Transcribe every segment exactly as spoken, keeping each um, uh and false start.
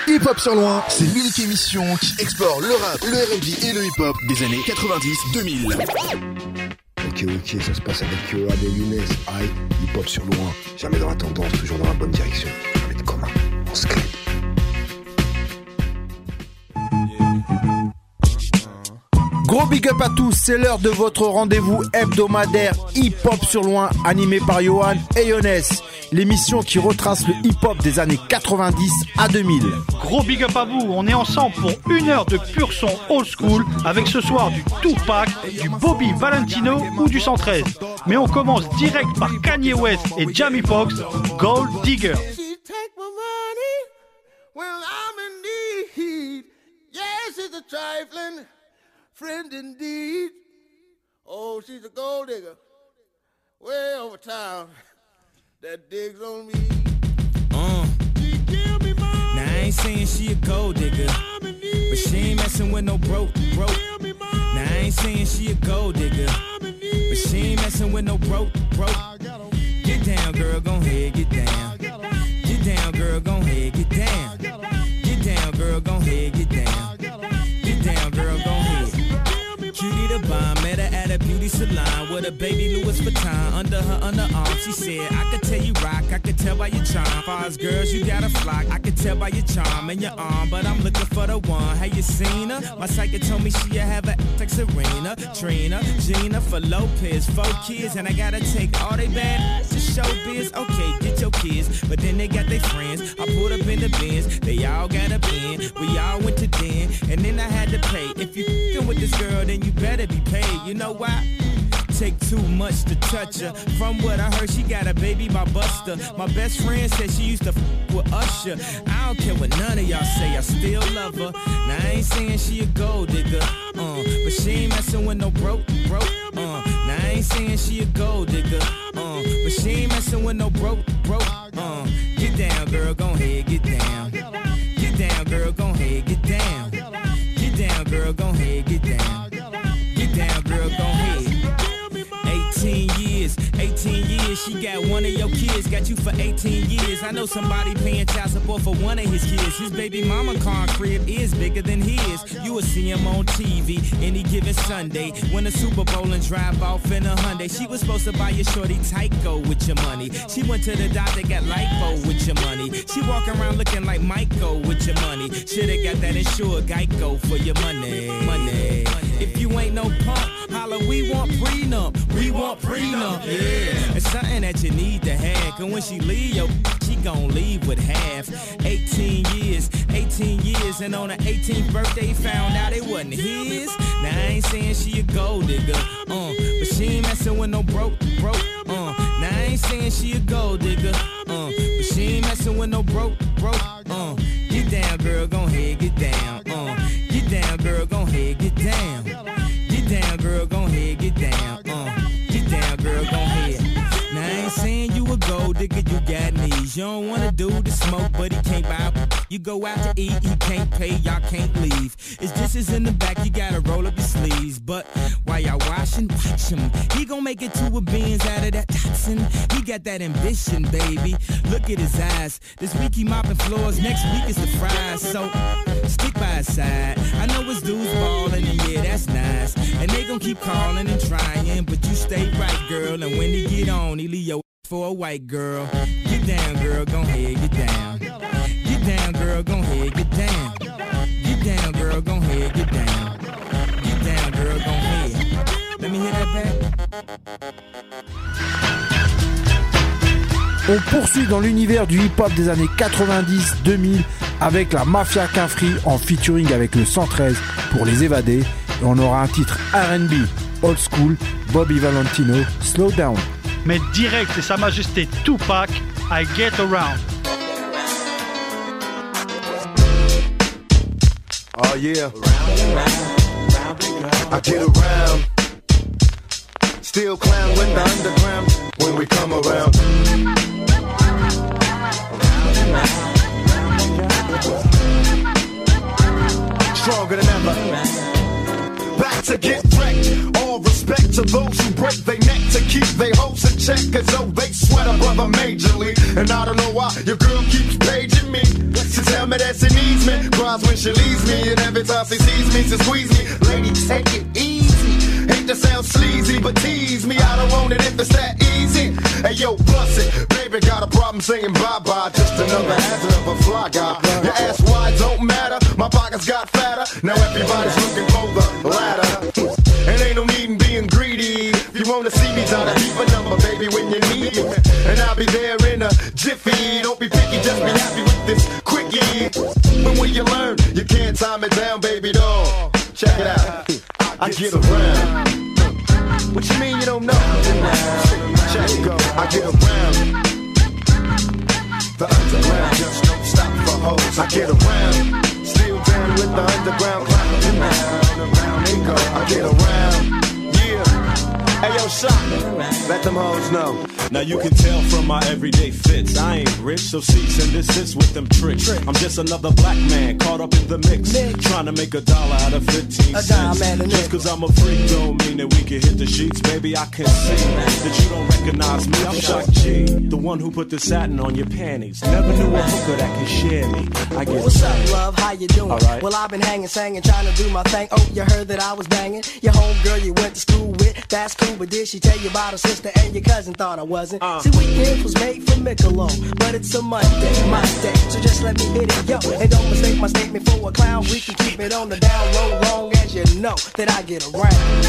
Hip Hop sur loin, c'est l'unique émission qui explore le rap, le R and B et le hip hop des années quatre-vingt-dix deux mille. Ok, ok, ça se passe avec Yoann et Younes. Aïe, hip hop sur loin. Jamais dans la tendance, toujours dans la bonne direction. Jamais de commun, on se crée. Gros big up à tous, c'est l'heure de votre rendez-vous hebdomadaire hip-hop sur loin, animé par Yoann et Younes. L'émission qui retrace le hip-hop des années quatre-vingt-dix à deux mille. Gros big up à vous, on est ensemble pour une heure de pur son old school, avec ce soir du Tupac, du Bobby Valentino ou du cent treize. Mais on commence direct par Kanye West et Jamie Foxx, Gold Digger. Friend indeed. Oh, she's a gold digger. Way over town. That digs on me. Uh. She kill me, mom. Now I ain't saying she a gold digger, but she ain't messing with no broke, broke. Now I ain't saying she a gold digger, but she ain't messing with no broke, broke. Get down, girl, gon' ahead, get down. Get down, girl, gon' ahead, get down. Get down, girl, gon' ahead, get down. Get down, girl, gon' ahead. Cutie the bomb, met her at a beauty salon with a baby Louis Vuitton under her underarm. She said, I could tell you rock, I could tell by your charm. Far as girls, you got a flock, I could tell by your charm and your arm. But I'm looking for the one, have you seen her? My psychic told me she'll have a like Serena, Trina, Gina, for Lopez, four kids. And I gotta take all they bad to show biz. Okay, get your kids, but then they got their friends. I pulled up in the Benz, they all got a bin. We all went to den, and then I had to pay. If you f***ing with this girl, then you better be paid. You know why? Take too much to touch her. From what I heard, she got a baby by Buster. My best friend said she used to f*** with Usher. I don't care what none of y'all say, I still love her. Now I ain't saying she a gold digger, uh, but she ain't messing with no broke, broke. Uh, now I ain't saying she a gold digger, uh, but she ain't messing with no broke, broke. Uh, get down, girl, gon' ahead, get down. Get down, girl, gon' ahead, get down. Get down, girl, gon' ahead, get down. Get down, girl, gon' ahead. eighteen years, eighteen years, she got one of your kids, got you for eighteen years. I know somebody paying child support for one of his kids. His baby mama car crib is bigger than his. You will see him on T V any given Sunday. Win a Super Bowl and drive off in a Hyundai. She was supposed to buy your shorty Tyco with your money. She went to the doctor, got lipo with your money. She walk around looking like Michael with your money. Shoulda got that insured Geico for your money, money. If you ain't no punk, holla, we want prenup, we want prenup, yeah. It's something that you need to have, cause when she leave, yo, she gon' leave with half. eighteen years, eighteen years, and on her eighteenth birthday, found out it wasn't his. Now I ain't saying she a gold digger, uh, but she ain't messing with no broke, broke, uh. Now I ain't saying she a gold digger, uh, but she ain't messing with no broke, broke, uh. Get down, girl, gon' ahead, get down, uh. Get down, girl, gon' ahead, get down. Get down, girl, gon' ahead, get down, uh. Get down, girl, gon' ahead. Now I ain't saying you a gold digger, you got knees. You don't wanna do the smoke, but he can't buy. You go out to eat, he can't pay, y'all can't leave. His dishes in the back, you gotta roll up your sleeves. But while y'all washing, watch him. He gon' make it to a Benz out of that Datsun. He got that ambition, baby. Look at his eyes. This week he mopping floors, next week is the fries. So stick by his side. I know his dudes ballin', and yeah, that's nice. And they gon' keep calling and trying, but you stay right, girl. And when he get on, he leave your for a white girl. Get down, girl, gon' ahead, get down. Get down, girl, gon' ahead, get down. Get down, girl, gon' ahead, get down. Get down, girl, gon' ahead. Let me hear that back. On poursuit dans l'univers du hip-hop des années quatre-vingt-dix deux mille avec la Mafia Quinfri en featuring avec le cent treize pour les évader. Et on aura un titre R and B, old school, Bobby Valentino, Slow Down. Mais direct, c'est Sa Majesté Tupac, I Get Around. Oh yeah, I get around. Still clown with the underground when we come around. Stronger than ever. Back to get wrecked. All respect to those who break their neck to keep their hopes in check. Cause though they sweat a brother majorly. And I don't know why your girl keeps paging in me. She tell me that she needs me, cries when she leaves me, and every time she sees me, she squeeze me. Lady, take it easy. Hate to sound sleazy, but tease me. I don't want it if it's that easy. Hey yo, bust it, baby, got a problem saying bye bye. Just another hazard of a fly guy. Your ass wide don't matter. My pockets got fatter. Now everybody's looking for the ladder. And ain't no need in being greedy. If you wanna see me, try to keep a number, baby, when you need me. And I'll be there in a jiffy. Don't be picky, just be happy with this quickie. But when you learn, you can't time it down, baby doll. Check it out, I get around. What you mean you don't know? Check it go, I get around. The underground just don't stop for hoes. I get around. Still down with the underground clown. Around, around they go. I get around. Yeah. Hey yo, shot. Let them hoes know. Now you can tell from my everyday fits, I ain't rich, so cease and desist with them tricks. I'm just another black man caught up in the mix, trying to make a dollar out of fifteen cents. Just cause I'm a freak don't mean that we can hit the sheets. Baby, I can see that you don't recognize me. I'm Shock G, the one who put the satin on your panties. Never knew a hooker that could share me. I get What's up, love? How you doing? Right. Well, I've been hanging, singing, trying to do my thing. Oh, you heard that I was banging your homegirl you went to school with. That's cool, but did she tell you about her sister and your cousin? Thought I wasn't. Uh. See, weekends was made for Michelob, but it's a Monday, my day, so just let me hit it, yo. And don't mistake my statement for a clown. We can keep it on the down low, long as you know that I get around.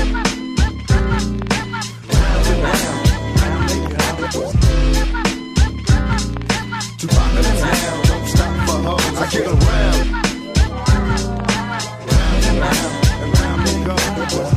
Round and round, round and round. To rock the town, don't stop for hoes. I get around. Round and round, and round they go.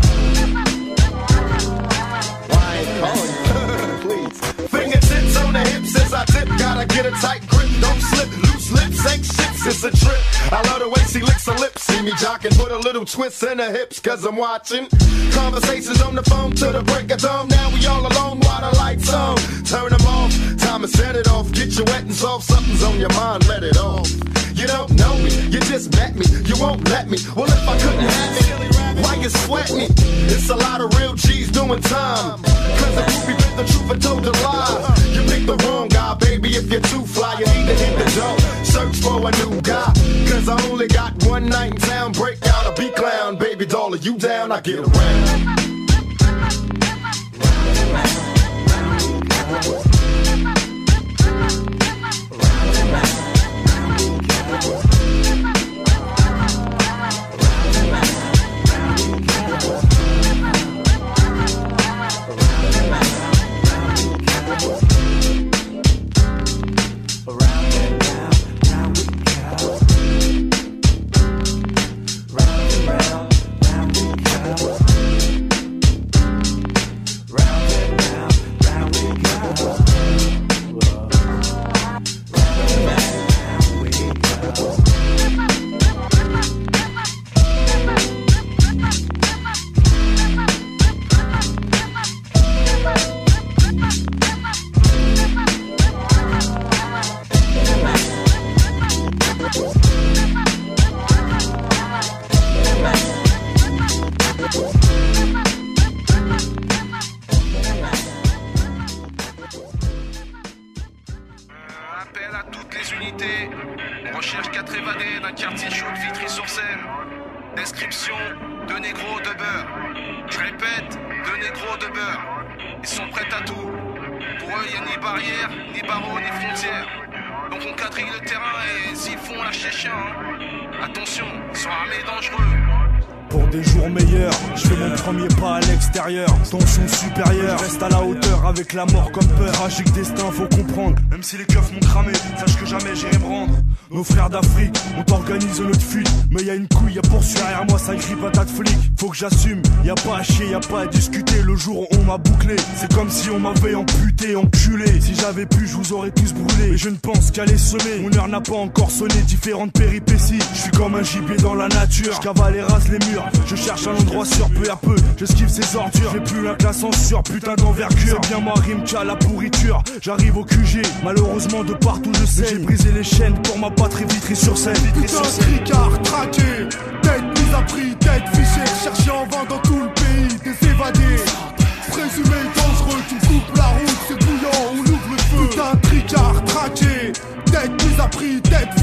Why ain't calling you? Please. Fingertips on the hips as I tip. Gotta get a tight grip, don't slip. Loose lips ain't shit, it's a trip. I love the way she licks her lips. See me jocking, put a little twist in her hips, cause I'm watching. Conversations on the phone to the break of dawn. Now we all alone while the lights on. Turn them off, time to set it off. Get you wet and soft, something's on your mind, let it off. You don't know me, you just met me, you won't let me. Well, if I couldn't have it, why you sweat me? It's a lot of real G's doing time. Cause if you be the truth and told a lie, you picked the wrong guy, baby. If you're too fly, you need to hit the door. Search for a new guy, cause I only got one night in town. Break out a beat clown, baby doll, are you down? I get around. Tension supérieure, reste à la hauteur avec la mort comme peur. Tragique destin, faut comprendre. Même si les keufs m'ont cramé, sache que jamais j'irai me rendre. Nos frères d'Afrique, on t'organise notre fuite. Mais y'a une couille, y'a poursuite derrière moi, ça crie patate flic. Faut que j'assume, y'a pas à chier, y'a pas à discuter. Le jour où on m'a bouclé, c'est comme si on m'avait amputé, enculé. Si j'avais pu, je vous aurais tous brûlé. Mais je ne pense qu'à les semer. Mon heure n'a pas encore sonné, différentes péripéties. Je suis comme un gibier dans la nature. Je cavale et rase les murs. Je cherche un endroit sûr, peu à peu. J'esquive ces ordures. J'ai plus un classe en sur, putain d'envergure. C'est bien moi, rime qu'à la pourriture. J'arrive au Q G, malheureusement de partout je sais. J'ai brisé les chaînes pour ma patrie, vitrée sur scène. Vitrée sur scène. Tricard, traqué, tête mise à prix, tête fichée, cherché en vain dans tout le pays, des évadés. Présumé dangereux, tu coupes la route, c'est bouillant, on ouvre le feu. Putain, tricard, traqué, tête mise à prix, tête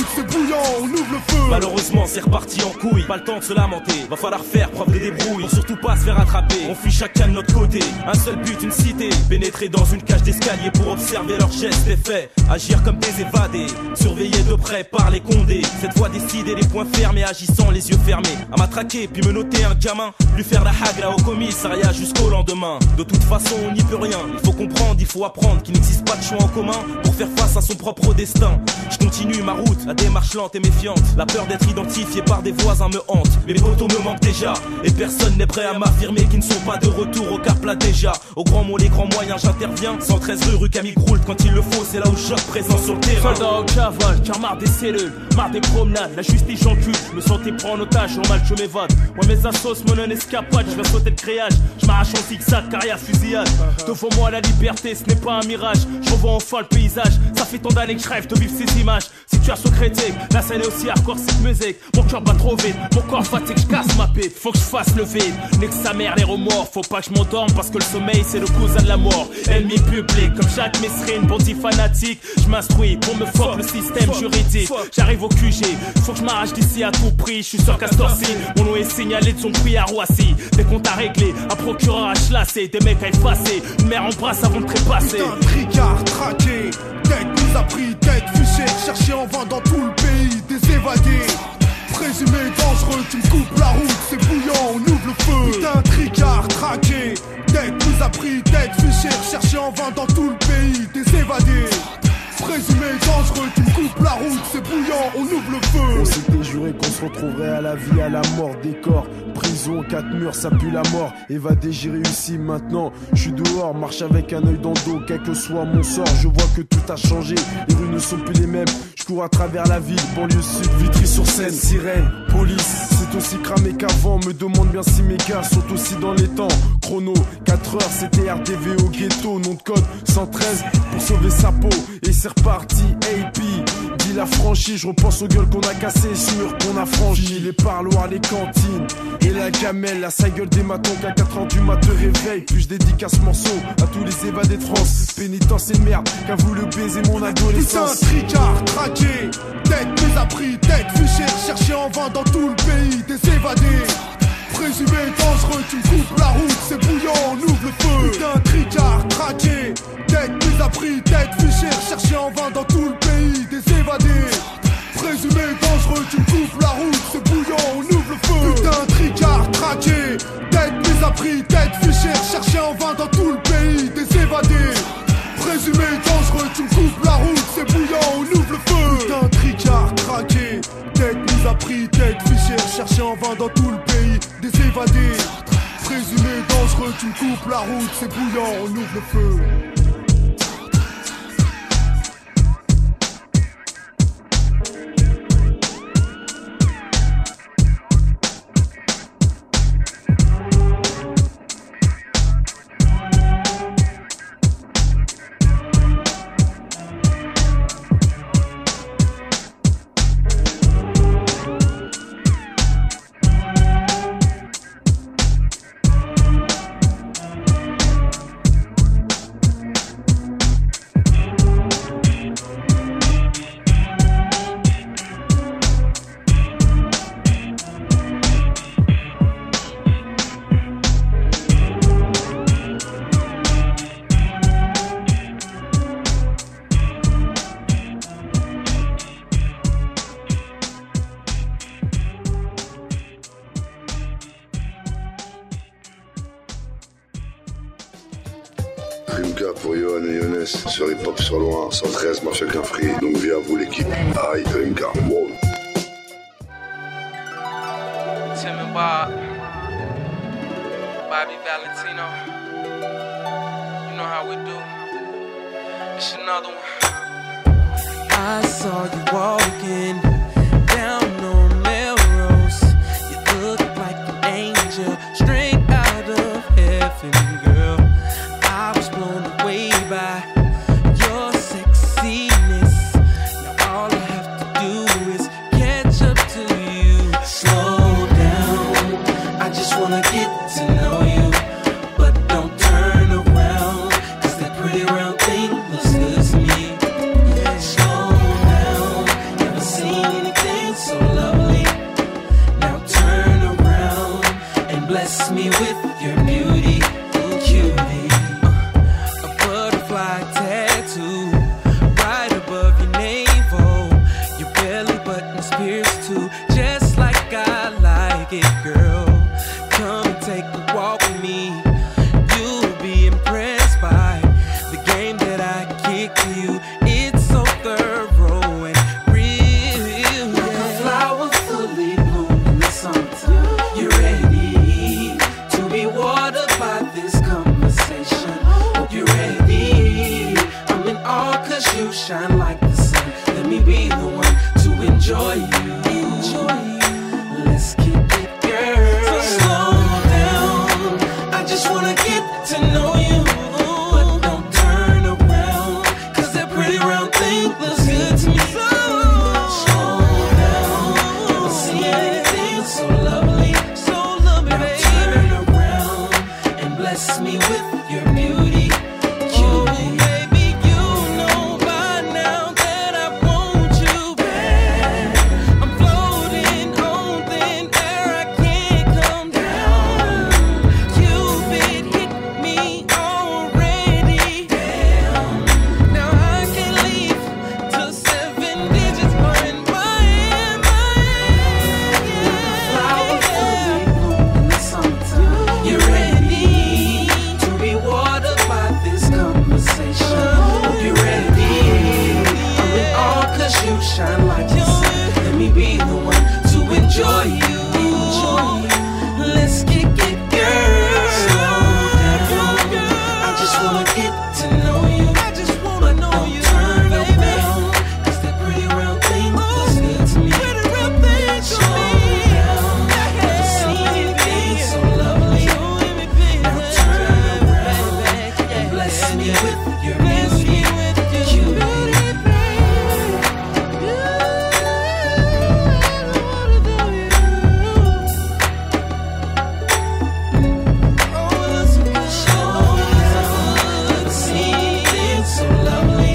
c'est bouillant, on ouvre le feu. Malheureusement c'est reparti en couille, pas le temps de se lamenter. Va falloir faire preuve de débrouille pour surtout pas se faire attraper. On fuit chacun de notre côté, un seul but, une cité. Pénétrer dans une cage d'escalier pour observer leurs gestes et faits. Agir comme des évadés, surveillés de près par les condés. Cette fois décidée, les poings fermés, agissant les yeux fermés. À matraquer puis me noter un gamin, lui faire la hagra au commissariat jusqu'au lendemain. De toute façon on n'y peut rien, il faut comprendre, il faut apprendre qu'il n'existe pas de choix en commun pour faire face à son propre destin. Je continue ma route, la démarche lente et méfiante. La peur d'être identifié par des voisins me hante. Mes potos me manquent déjà, et personne n'est prêt à m'affirmer qu'ils ne sont pas de retour au cap plat déjà. Au grand mot, les grands moyens, j'interviens. cent treize rue, rue Camille Groult, quand il le faut, c'est là où je choque présent sur le terrain. Soldat au cavale, car marre des cellules, marre des promenades, la justice j'encule. Je me sentais pris en otage, normal je m'évade. Moi mes assos, mon non escapade, je vais sauter le créage. Je m'arrache en zigzag, carrière fusillade. Devant moi la liberté, ce n'est pas un mirage. Je revois enfin le paysage, ça fait tant d'années que je rêve de vivre ces images. Situation critique, la scène est aussi hardcore cette musique. Mon cœur bat trop vite, mon corps fatigue, je casse ma pite. Faut que je fasse le vide, n'est que sa mère les remords. Faut pas que je m'endorme parce que le sommeil c'est le cousin de la mort. Ennemi public, comme Jacques Mesrine, bandit fanatique. Je m'instruis pour me fuck le système juridique. J'arrive au Q G, faut que je m'arrache d'ici à tout prix. Je suis sur Castorci, mon nom est signalé de son prix à Roissy. Des comptes à régler, un procureur à chlacer, des mecs à effacer, une mère en brasse avant de trépasser. Putain, tricard, traqué, tête mise à prix, tête fichée, cherché en vain dans tout le pays, des évadés. Présumé dangereux, tu me coupes la route, c'est bouillant, on ouvre le feu. Putain, tricard, traqué, tête mise à prix, tête fichée, cherché en vain dans tout le pays, des évadés. Présumé dangereux, tu me coupes la route, c'est bouillant, on ouvre le feu. On s'était juré qu'on se retrouverait à la vie, à la mort, des corps. Prison, quatre murs, ça pue la mort. Évadé, j'ai réussi maintenant. Je suis dehors, marche avec un œil dans le dos. Quel que soit mon sort, je vois que tout a changé. Les rues ne sont plus les mêmes. Je cours à travers la ville, banlieue sud, Vitry-sur-Seine. Sirène, police, c'est aussi cramé qu'avant. Me demande bien si mes gars sont aussi dans les temps. Chrono, quatre heures, c'était R D V au ghetto. Nom de code cent treize pour sauver sa peau. Et c'est reparti, A P. Deal affranchi, je repense aux gueules qu'on a cassées, les murs qu'on a franchis, les parloirs, les cantines. Et la gamelle, la sa gueule des matons qu'à quatre heures du mat te réveille. Puis je dédicace ce morceau à tous les évadés de France. Pénitence et merde, qu'a voulu baiser mon adolescence. Putain, tricard, traqué, tête mise à prix, tête fichée, cherché en vain dans tout le pays, des évadés. Présumé dangereux, tu me coupes la route, c'est bouillant, on ouvre le feu. Putain, tricard, traqué, tête mise à prix, tête fichée, cherché en vain dans tout le pays, des évadés. Présumé dangereux, tu me coupes la route, c'est bouillant, on ouvre le feu. Putain, tricard, traqué, tête mise à prix, tête fichée, cherché en vain dans tout le pays, des évadés. Présumé dangereux, tu me coupes la route, c'est bouillant, on ouvre le feu. Putain, tricard, traqué, tête mise à prix, tête fichée, cherché en vain dans tout le pays, des évadés. Présumé dangereux, tu me coupes la route, c'est bouillant, on ouvre le feu. Rimka pour Johan et Younes sur Hip Hop sur loin, cent treize Mafia qu'un free. Donc viens à vous l'équipe. Aïe, Rimka. Wow. Tim and Bob, Bobby Valentino. You know how we do. It's another one. I saw you walking down on Melrose. You look like an angel straight out of heaven, girl. I was blown away by your sexiness. Now all I have to do is catch up to you. Slow down, I just wanna get to know you. But don't turn around, cause that pretty round thing looks good to me. Slow down, never seen stick to you. It's so thorough and real. Yeah. A flower fully bloomed in the summertime. You ready to be watered by this conversation? Hope you're ready. I'm in awe 'cause you shine like the sun. Let me be the one to enjoy you. Enjoy you. Let's kick it, girl. So slow down. I just wanna get to know you. But don't turn around, 'cause that pretty round thing looks good to me. Slow down. Never seen anything so lovely. So lovely, now baby. turn around and bless me with your beauty. Oh, baby, you know by now that I want you back. I'm floating on thin air, I can't come down. Cupid hit me already. Damn. Now I can't leave till seven digits are in my hand, my hand. Flower fully bloomed in the summertime. You ready to be watered by this conversation? Hope you're ready. I'm in awe 'cause you shine like the sun. Let me be the one to enjoy you. Enjoy you. Let's kick it, girl. Slow down. I just wanna get to know you. I just wanna But know don't you, turn baby. around, 'cause that pretty round thing looks good to me. Pretty real thing to Slow me. down. Never seen anything so lovely. Now turn around and bless me with your beauty. Cupid. Slow down. Never seen anything so lovely.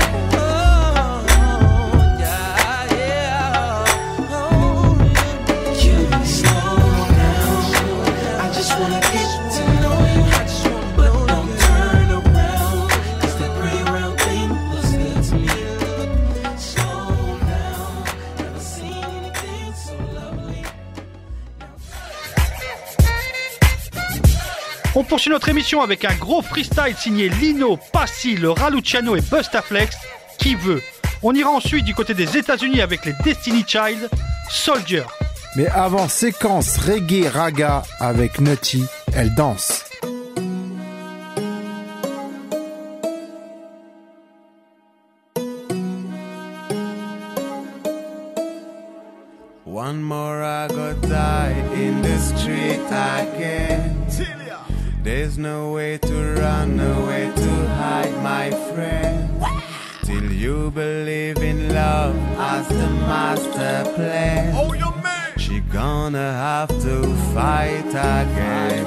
Cupid. Slow down. I just wanna get to know you. But don't turn around, 'cause that pretty round thing looks good to me. Slow down. Never seen anything so lovely. On poursuit notre émission avec un gros freestyle signé Lino, Passy, le Raluciano et Bustaflex. Qui veut? On ira ensuite du côté des États-Unis avec les Destiny Child, Soldier. Mais avant, séquence reggae raga avec Nutty, elle danse. One more I go die in the street again. There's no way to run, no way to hide, my friend. Till you believe in love as the master plan. Oh, your man. She gonna have to fight again,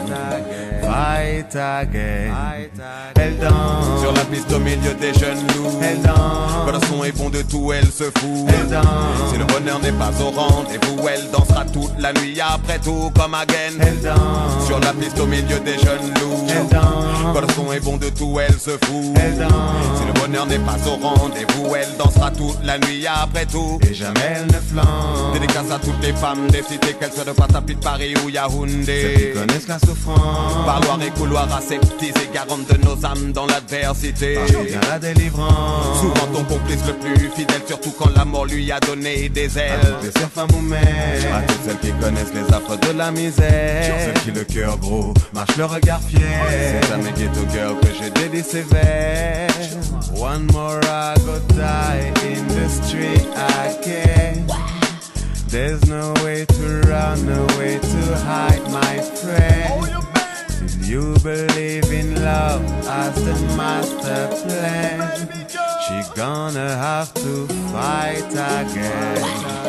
fight again. Elle danse sur la piste au milieu des jeunes loups. Elle danse. Quand le son est bon de tout, elle se fout. Elle danse. Si le bonheur n'est pas au rendez-vous, elle dansera toute la nuit après tout comme again. Elle danse sur la piste au milieu des jeunes loups. Elle danse. Quand le son est bon de tout, elle se fout. Elle danse. Si le bonheur n'est pas au rendez-vous, elle dansera toute la nuit après tout. Et jamais elle ne flanque. Dédicace à toutes les femmes des cités, qu'elles soient de Patapit, Paris ou Yaoundé. Celles qui connaissent la souffrance. Parloir et couloir aseptisés, garante de nos âmes dans l'adversité. Parle bien la délivrance. Souvent ton complice le plus fidèle, surtout quand la mort lui a donné des ailes. À toutes les sœurs, femmes ou mères. À toutes celles qui connaissent les affres de la misère. Celles qui le cœur gros marche le regard fier. C'est à mes ghetto girls que je dédie ces vers. One more I go die in the street again. There's no way to run, no way to hide, my friend. Till you believe in love as the master plan. She gonna have to fight again,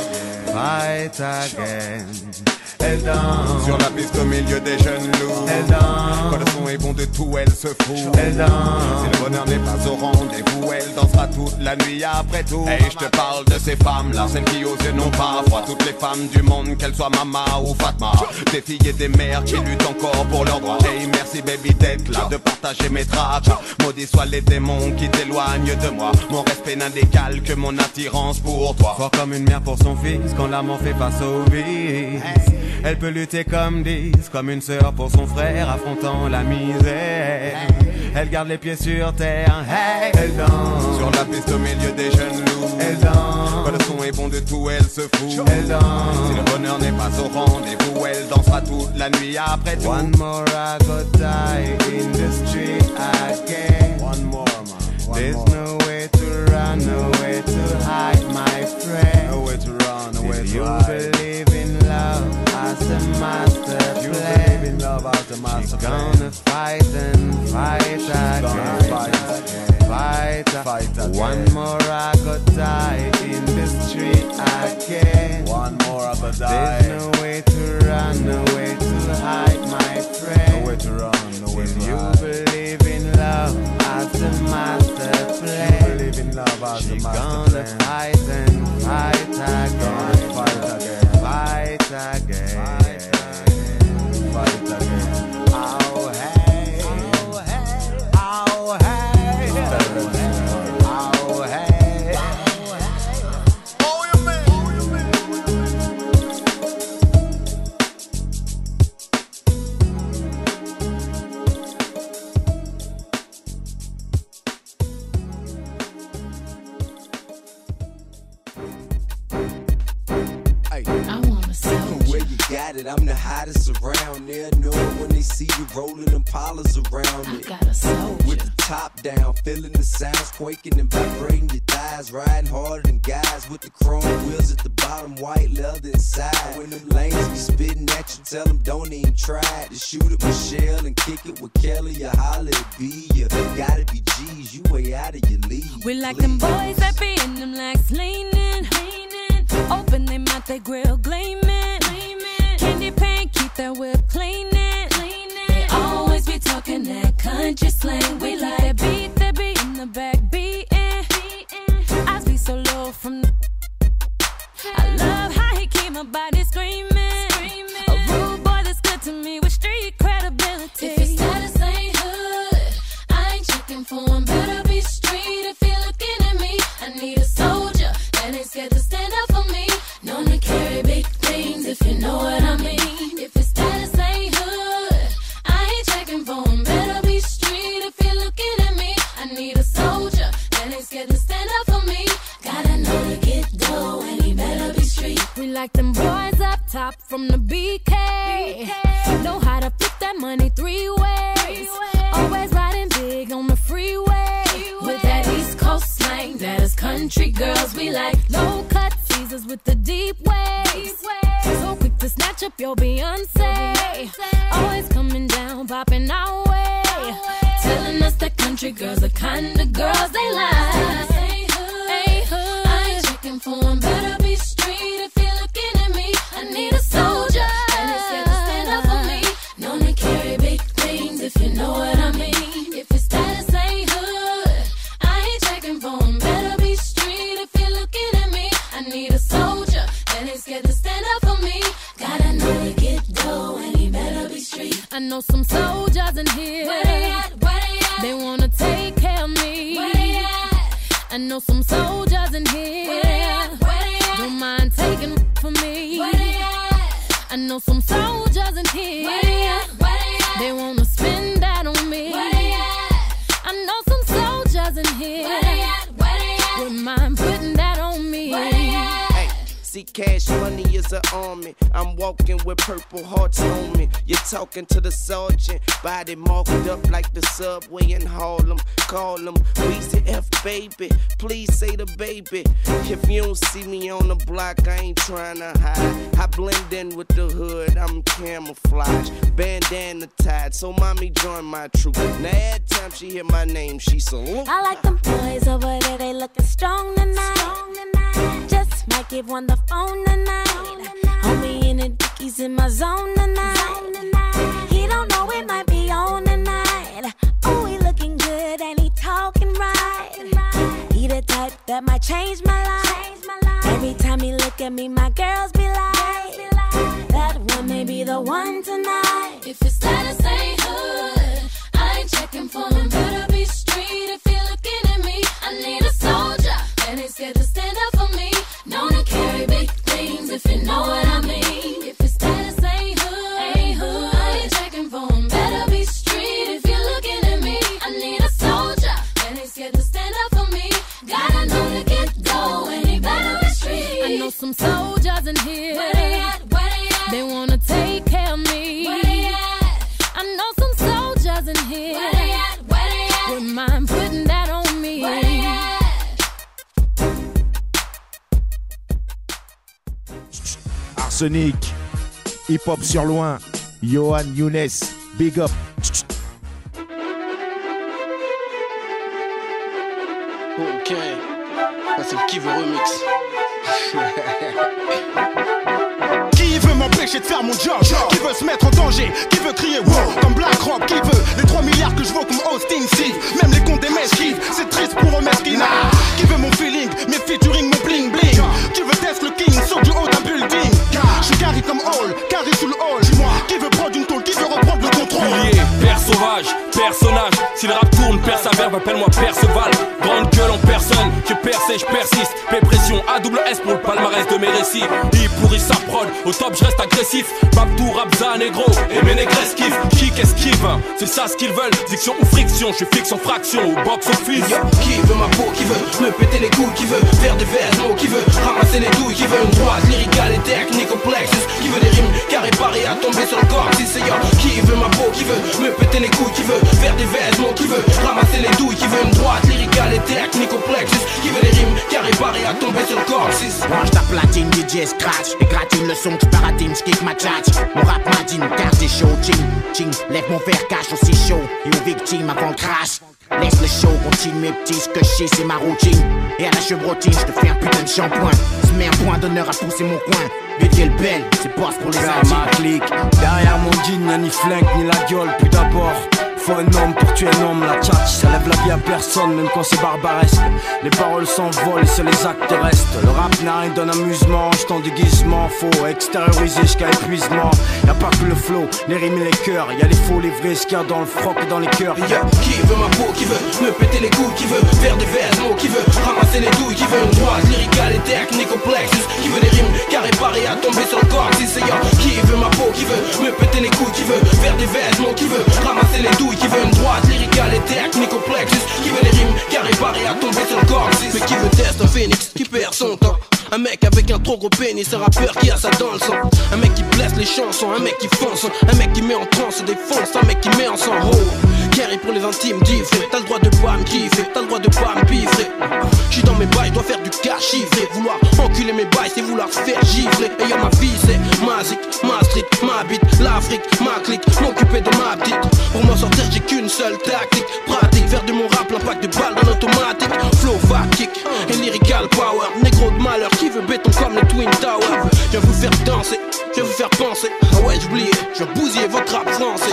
fight again. Elle danse sur la piste au milieu des jeunes loups. Elle danse quand le son est bon de tout, elle se fout. Elle danse si le bonheur n'est pas au rendez-vous, elle dansera toute la nuit après tout. Et hey, je te parle de ces femmes-là, celles qui osent et n'ont pas froid. Toutes les femmes du monde, qu'elles soient Mama ou Fatma. Des filles et des mères qui luttent encore pour leurs droits. Et hey, merci baby d'être là, de partager mes tracas. Maudits soient les démons qui t'éloignent de moi. Mon respect n'a d'égal que mon attirance pour toi. Fort comme une mère pour son fils, quand l'amour fait face au vice. Elle peut lutter comme dix, comme une sœur pour son frère, affrontant la misère. Elle garde les pieds sur terre, hey. Elle danse sur la peu fou. Elle danse, si le bonheur n'est pas au rendez-vous, elle dansera toute la nuit après tout. One more I go die in the street again. One more, man. One There's more. no way to run, no way to hide, my friend. No way to run, no way If to you hide. believe in love as the master If you plan, believe in love as the master she plan, gonna fight and fight again. gonna fight again. Fight, Fight again. One more I go die in the street again. One more I go die. There's no way to run, no way to hide, my friend. No way to run, no way If to you hide. believe in love as the master plan, If you believe in love as the she master gonna plan, fight and fight again. fight again. Fight again. Fight again. Oh hey, oh hey, oh hey, oh hey. I wanna see where you got it. I'm the hottest around there. Know it when they see you rolling them polars around it. got a soldier. With the top down, feeling the sounds quaking and vibrating your thighs. Riding harder than guys with the chrome wheels at the bottom, white leather inside. When them lanes be spitting at you, tell them don't even try to shoot at Michelle and kick it with Kelly or holler at B. You gotta be G's, you way out of your league. We like them boys that be in them legs leaning, leaning. Open they mouth, they grill gleaming, gleaming. Candy paint, keep that whip cleaning, cleaning. They always be talking that country slang. We like that beat, that beat in the back beating, beating. I be so low from the. I love how he keep my body screaming, screaming. A rude boy that's good to me with street credibility. If his status ain't hood, I ain't checking for him. Better be street if you're looking at me. I need a soldier that ain't scared to stand up for me. Known to carry big things if you know what I mean. If his status ain't hood, I ain't checking for him. Better be street if you're looking at me. I need a soldier that ain't scared to stand up for me. Gotta know to get dough and he better be street. We like them boys up top from the B K. Know how to flip that money three ways. Always riding big on the freeway. With that East Coast slang, that is country girls we like. Low cut Caesars with the deep waves. So quick to snatch up your Beyonce. Always coming down, popping our way. Telling us that country girls are kind of girls they like. Ain't hood, ain't hood. I ain't checking for him. Better be street if you're looking at me. I need a soldier that is scared to stand up for me. Known to carry big things if you know what I mean. If his status ain't hood, I ain't checking for him. Better be street if you're looking at me. I need a soldier that ain't scared to stand up for me. Gotta know to get dough and he better be street. I know some soldiers in here. Where they at? Where they at? They wanna take care of me. Where they at? I know some soldiers in here. Where they at? Where they at? Don't mind taking for me. Where they at? I know some soldiers in here. Where they at? Where they at? They wanna spend that on me. Where they at? I know some soldiers in here. Where they at? Where they at? Wouldn't mind putting that on me. Where they at? See, cash money is an army. I'm walking with purple hearts on me. You're talking to the sergeant, body marked up like the subway in Harlem. Call him Weezy F, baby. Please say the baby. If you don't see me on the block, I ain't trying to hide. I blend in with the hood, I'm camouflage. Bandana tied, so mommy join my troop. Now every time she hear my name, she salute. I like them boys over there, they looking strong tonight. Strong tonight. Just might give one the phone tonight. Homie in the dickies in my zone tonight. He don't know it might be on tonight. Oh, he looking good and he talking right. He the type that might change my life. Every time he look at me, my girls be like, that one may be the one tonight. If his status ain't hood, I ain't checking for him. Better be street if you're looking at me. I need a soldier that ain't scared to stand up for me. Known to carry big things if you know what I mean. If his status ain't hood, ain't hood, I ain't checking for him. Better be street if you're looking at me. I need a soldier that ain't scared to stand up for me. Gotta know to get dough and he better be street. I know some soldiers in here. Where they at? Where they at? They wanna take care of me. Where they at? I know some soldiers in here. Where they at? Where they at? Wouldn't mind putting that on me. Where they at? Arsenic, hip-hop sur loin, Johan Younes, big up. Ok, ça c'est le Kive remix. Qui veut m'empêcher de faire mon job? Qui veut se mettre en danger? Qui veut crier wow comme BlackRock? Qui veut les trois milliards que je vaux comme Austin Steve? Même les comptes des mesquives, c'est triste pour eux mesquina. Qui veut mon feeling, mes featuring, mon bling bling? Qui veut test le king, saut du haut d'un building? Je suis carré comme Hall, carré sous le hall. Dis-moi, qui veut prendre une tôle? Qui veut reprendre le contrôle? Pilier, père sauvage, personnage. Si le rap tourne, père sa verve, appelle-moi Perceval. Grande gueule en personne, je perce et je persiste. Pépression, A double S pour le palmarès de mes récits. Il pourrit sa prod, au top je reste agressif. Babtou, Rabza, négro, et mes négresses kiffent. Kick, esquive, c'est ça ce qu'ils veulent. Diction ou friction, je suis fixe en fraction au box office. Yo, qui veut ma peau, qui veut me péter les couilles, qui veut faire des vêtements, qui veut ramasser les douilles, qui veut une droite lyricale et technique complexe, qui veut des rimes carré paré à tomber sur le corps. Si c'est yo, qui veut ma peau, qui veut me péter les couilles, qui veut faire des vêtements, qui veut ramasser les douilles, qui veut une droite lyricale et technique complexe, qui veut des rimes carré paré à tomber sur le corps. Si branche ta platine, D J scratch, et gratine le son, tu paratines, j'kick ma tchatch. Mon rap madine, car c'est chaud, ching, ching. Lève mon verre, cache aussi chaud, et aux victimes avant le crash. Laisse le show, continue mes petits, ce que je sais c'est ma routine. Et à la chevrotine, je te fais un putain de shampoing. Se mets un point d'honneur à pousser mon coin. Bédier le bel, c'est boss pour les intimes. Ma clique, derrière mon jean, y'a ni flingue ni la gueule. Puis d'abord, faut un homme pour tuer un homme. La tchatch, ça lève la vie à personne, même quand c'est barbaresque. Les paroles s'envolent et c'est les actes restent. Le rap n'a rien d'un amusement, j'suis en déguisement. Faut extérioriser jusqu'à épuisement. Y'a pas que le flow, les rimes et les cœurs. Y'a les faux, les vrais, ce qu'il y a dans le froc et dans les cœurs. Yo, qui veut ma peau, qui veut me péter les couilles, qui veut faire des vêtements, qui veut ramasser les douilles, qui veut une droite lyricale et technique complexe, qui veut des rimes carré paré à tomber sur le corps. Si c'est yo, qui veut ma peau, qui veut me péter les couilles, qui veut faire des vêtements, qui veut ramasser les douilles, qui veut une droite lyricale et technique complexe, qui veut des rimes carré paré à tomber sur le corps. Mais qui veut tester un phénix qui perd son temps? Un mec avec un trop gros pénis, un rappeur qui a ça dans le sang. Un mec qui blesse les chansons, un mec qui fonce, un mec qui met en transe, défonce, un mec qui met en sang. Oh, carré pour les intimes, diffré. T'as le droit de pas me kiffer, t'as le droit de pas me piffrer. J'suis dans mes bails, dois faire du cash chiffré. Vouloir enculer mes bails, c'est vouloir se faire gifler. Et y'a ma vie, c'est ma zik, ma street, ma bite, l'Afrique, ma clique, m'occuper de ma petite. Pour m'en sortir, j'ai qu'une seule tactique pratique, faire de mon rap l'impact de balles dans automatique. Flow, fat kick, et lyrical power. Négro de malheur qui veut béton comme les Twin Towers. Je vais vous faire danser, je vais vous faire penser. Ah ouais, j'oubliais, je vais bousiller votre rap français.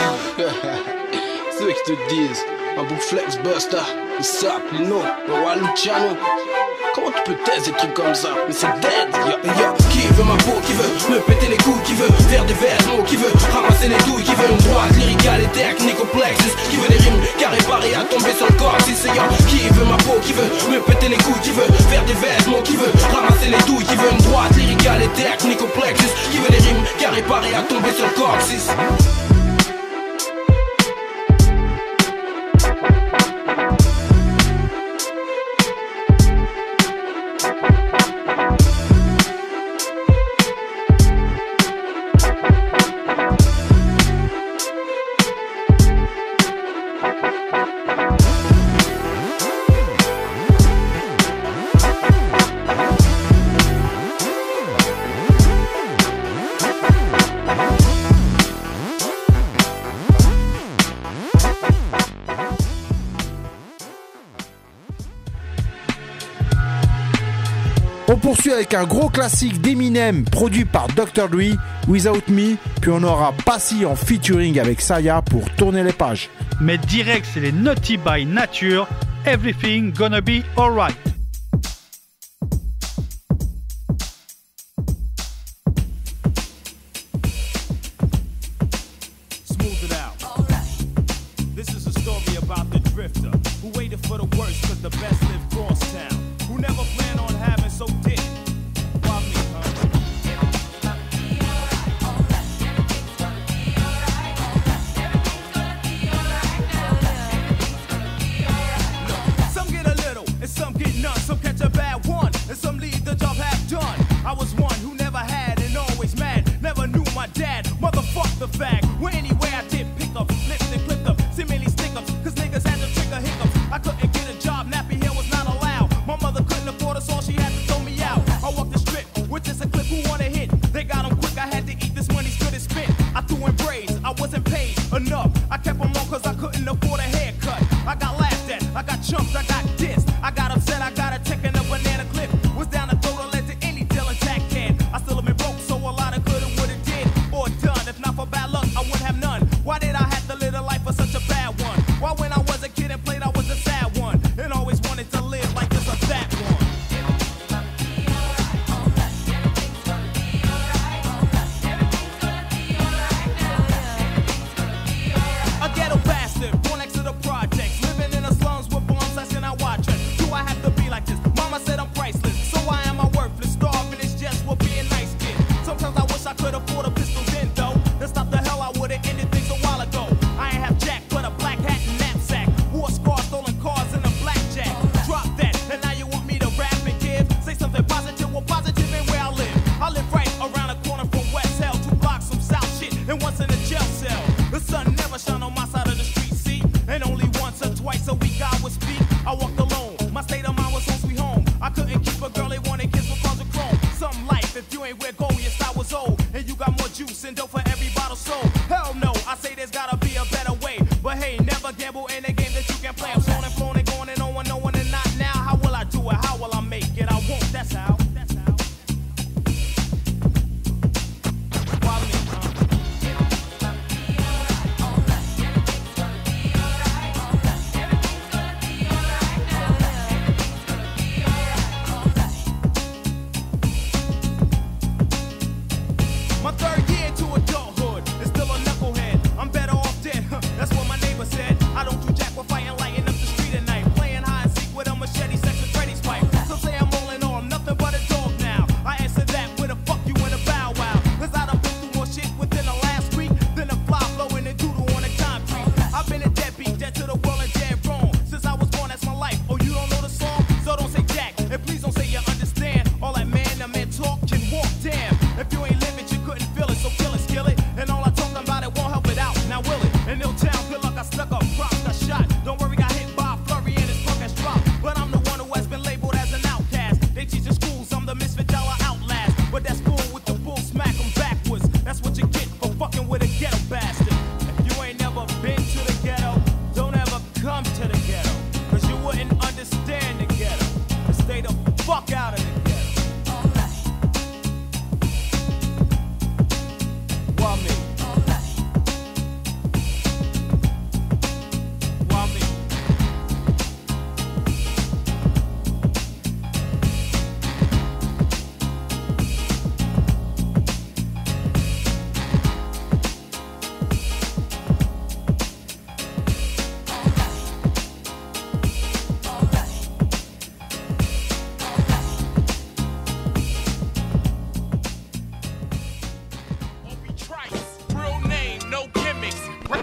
Ceux qui te disent, un beau flex buster, il sape, Lino, le roi Luciano. Comment tu peux tester des trucs comme ça? Mais c'est dead, yo, yo. Qui veut ma peau, qui veut me péter les couilles, qui veut faire des vêtements, qui veut ramasser les douilles, qui veut une droite lyricale et technique complexe, qui veut des rimes carré paré à tomber sur le corps. Si c'est yo, qui veut ma peau, qui veut me péter les couilles, qui veut faire des vêtements, qui veut ramasser les douilles, qui veut une droite lyricale et technique complexe, qui veut des rimes carré paré à tomber sur le corps. Si On poursuit avec un gros classique d'Eminem produit par docteur Dre, Without Me, puis on aura Passy en featuring avec Saya pour tourner les pages. Mais direct, c'est les Naughty by Nature, Everything Gonna Be Alright. Smooth it out. This is a story about the drifter who waited for the worst cause the best live cross town. Who never planned on having so dick. Why me, huh? Look, some get a little and some get none. Some catch a bad one and some leave the job half done. I was selling dope for every bottle sold. Hell no, I say there's gotta be a better way. But hey, never gamble in a game that you can play. I'm flown and flown and going and on and no one and not now. How will I do it? How will I make it? I won't, that's how. That's how. Why me, huh? My third year to adulthood is still a knucklehead. I'm better off dead, huh, that's what my neighbor said. I don't do jack with fighting, lighting up the street at night. Playing hide and seek with a machete, sex with Freddy's pipe. Some say I'm rolling on, I'm nothing but a dog now. I answer that with a fuck you and a bow wow. Cause I done been through more shit within the last week than a fly blowing and doodle on a concrete. I've been a deadbeat, dead to the world and dead wrong. Since I was born, that's my life. Oh, you don't know the song? So don't say jack, and please don't say you understand. All that man to man talk can walk, damn. If you ain't living, you couldn't feel it, so kill it, skill it. And all I talk about it won't help it out, now will it? In Ill Town, good luck, I stuck up, props, got shot. Don't worry, got hit by a flurry and his punk has dropped. But I'm the one who has been labeled as an outcast. They teach in schools, I'm the misfit, y'all are outlast. But that's cool with the bull, smack 'em backwards. That's what you get for fucking with a ghetto bastard. If you ain't never been to the ghetto, don't ever come to the ghetto. Cause you wouldn't understand the ghetto. And stay the fuck out of the ghetto. Why me? Why me? Real name, no gimmicks.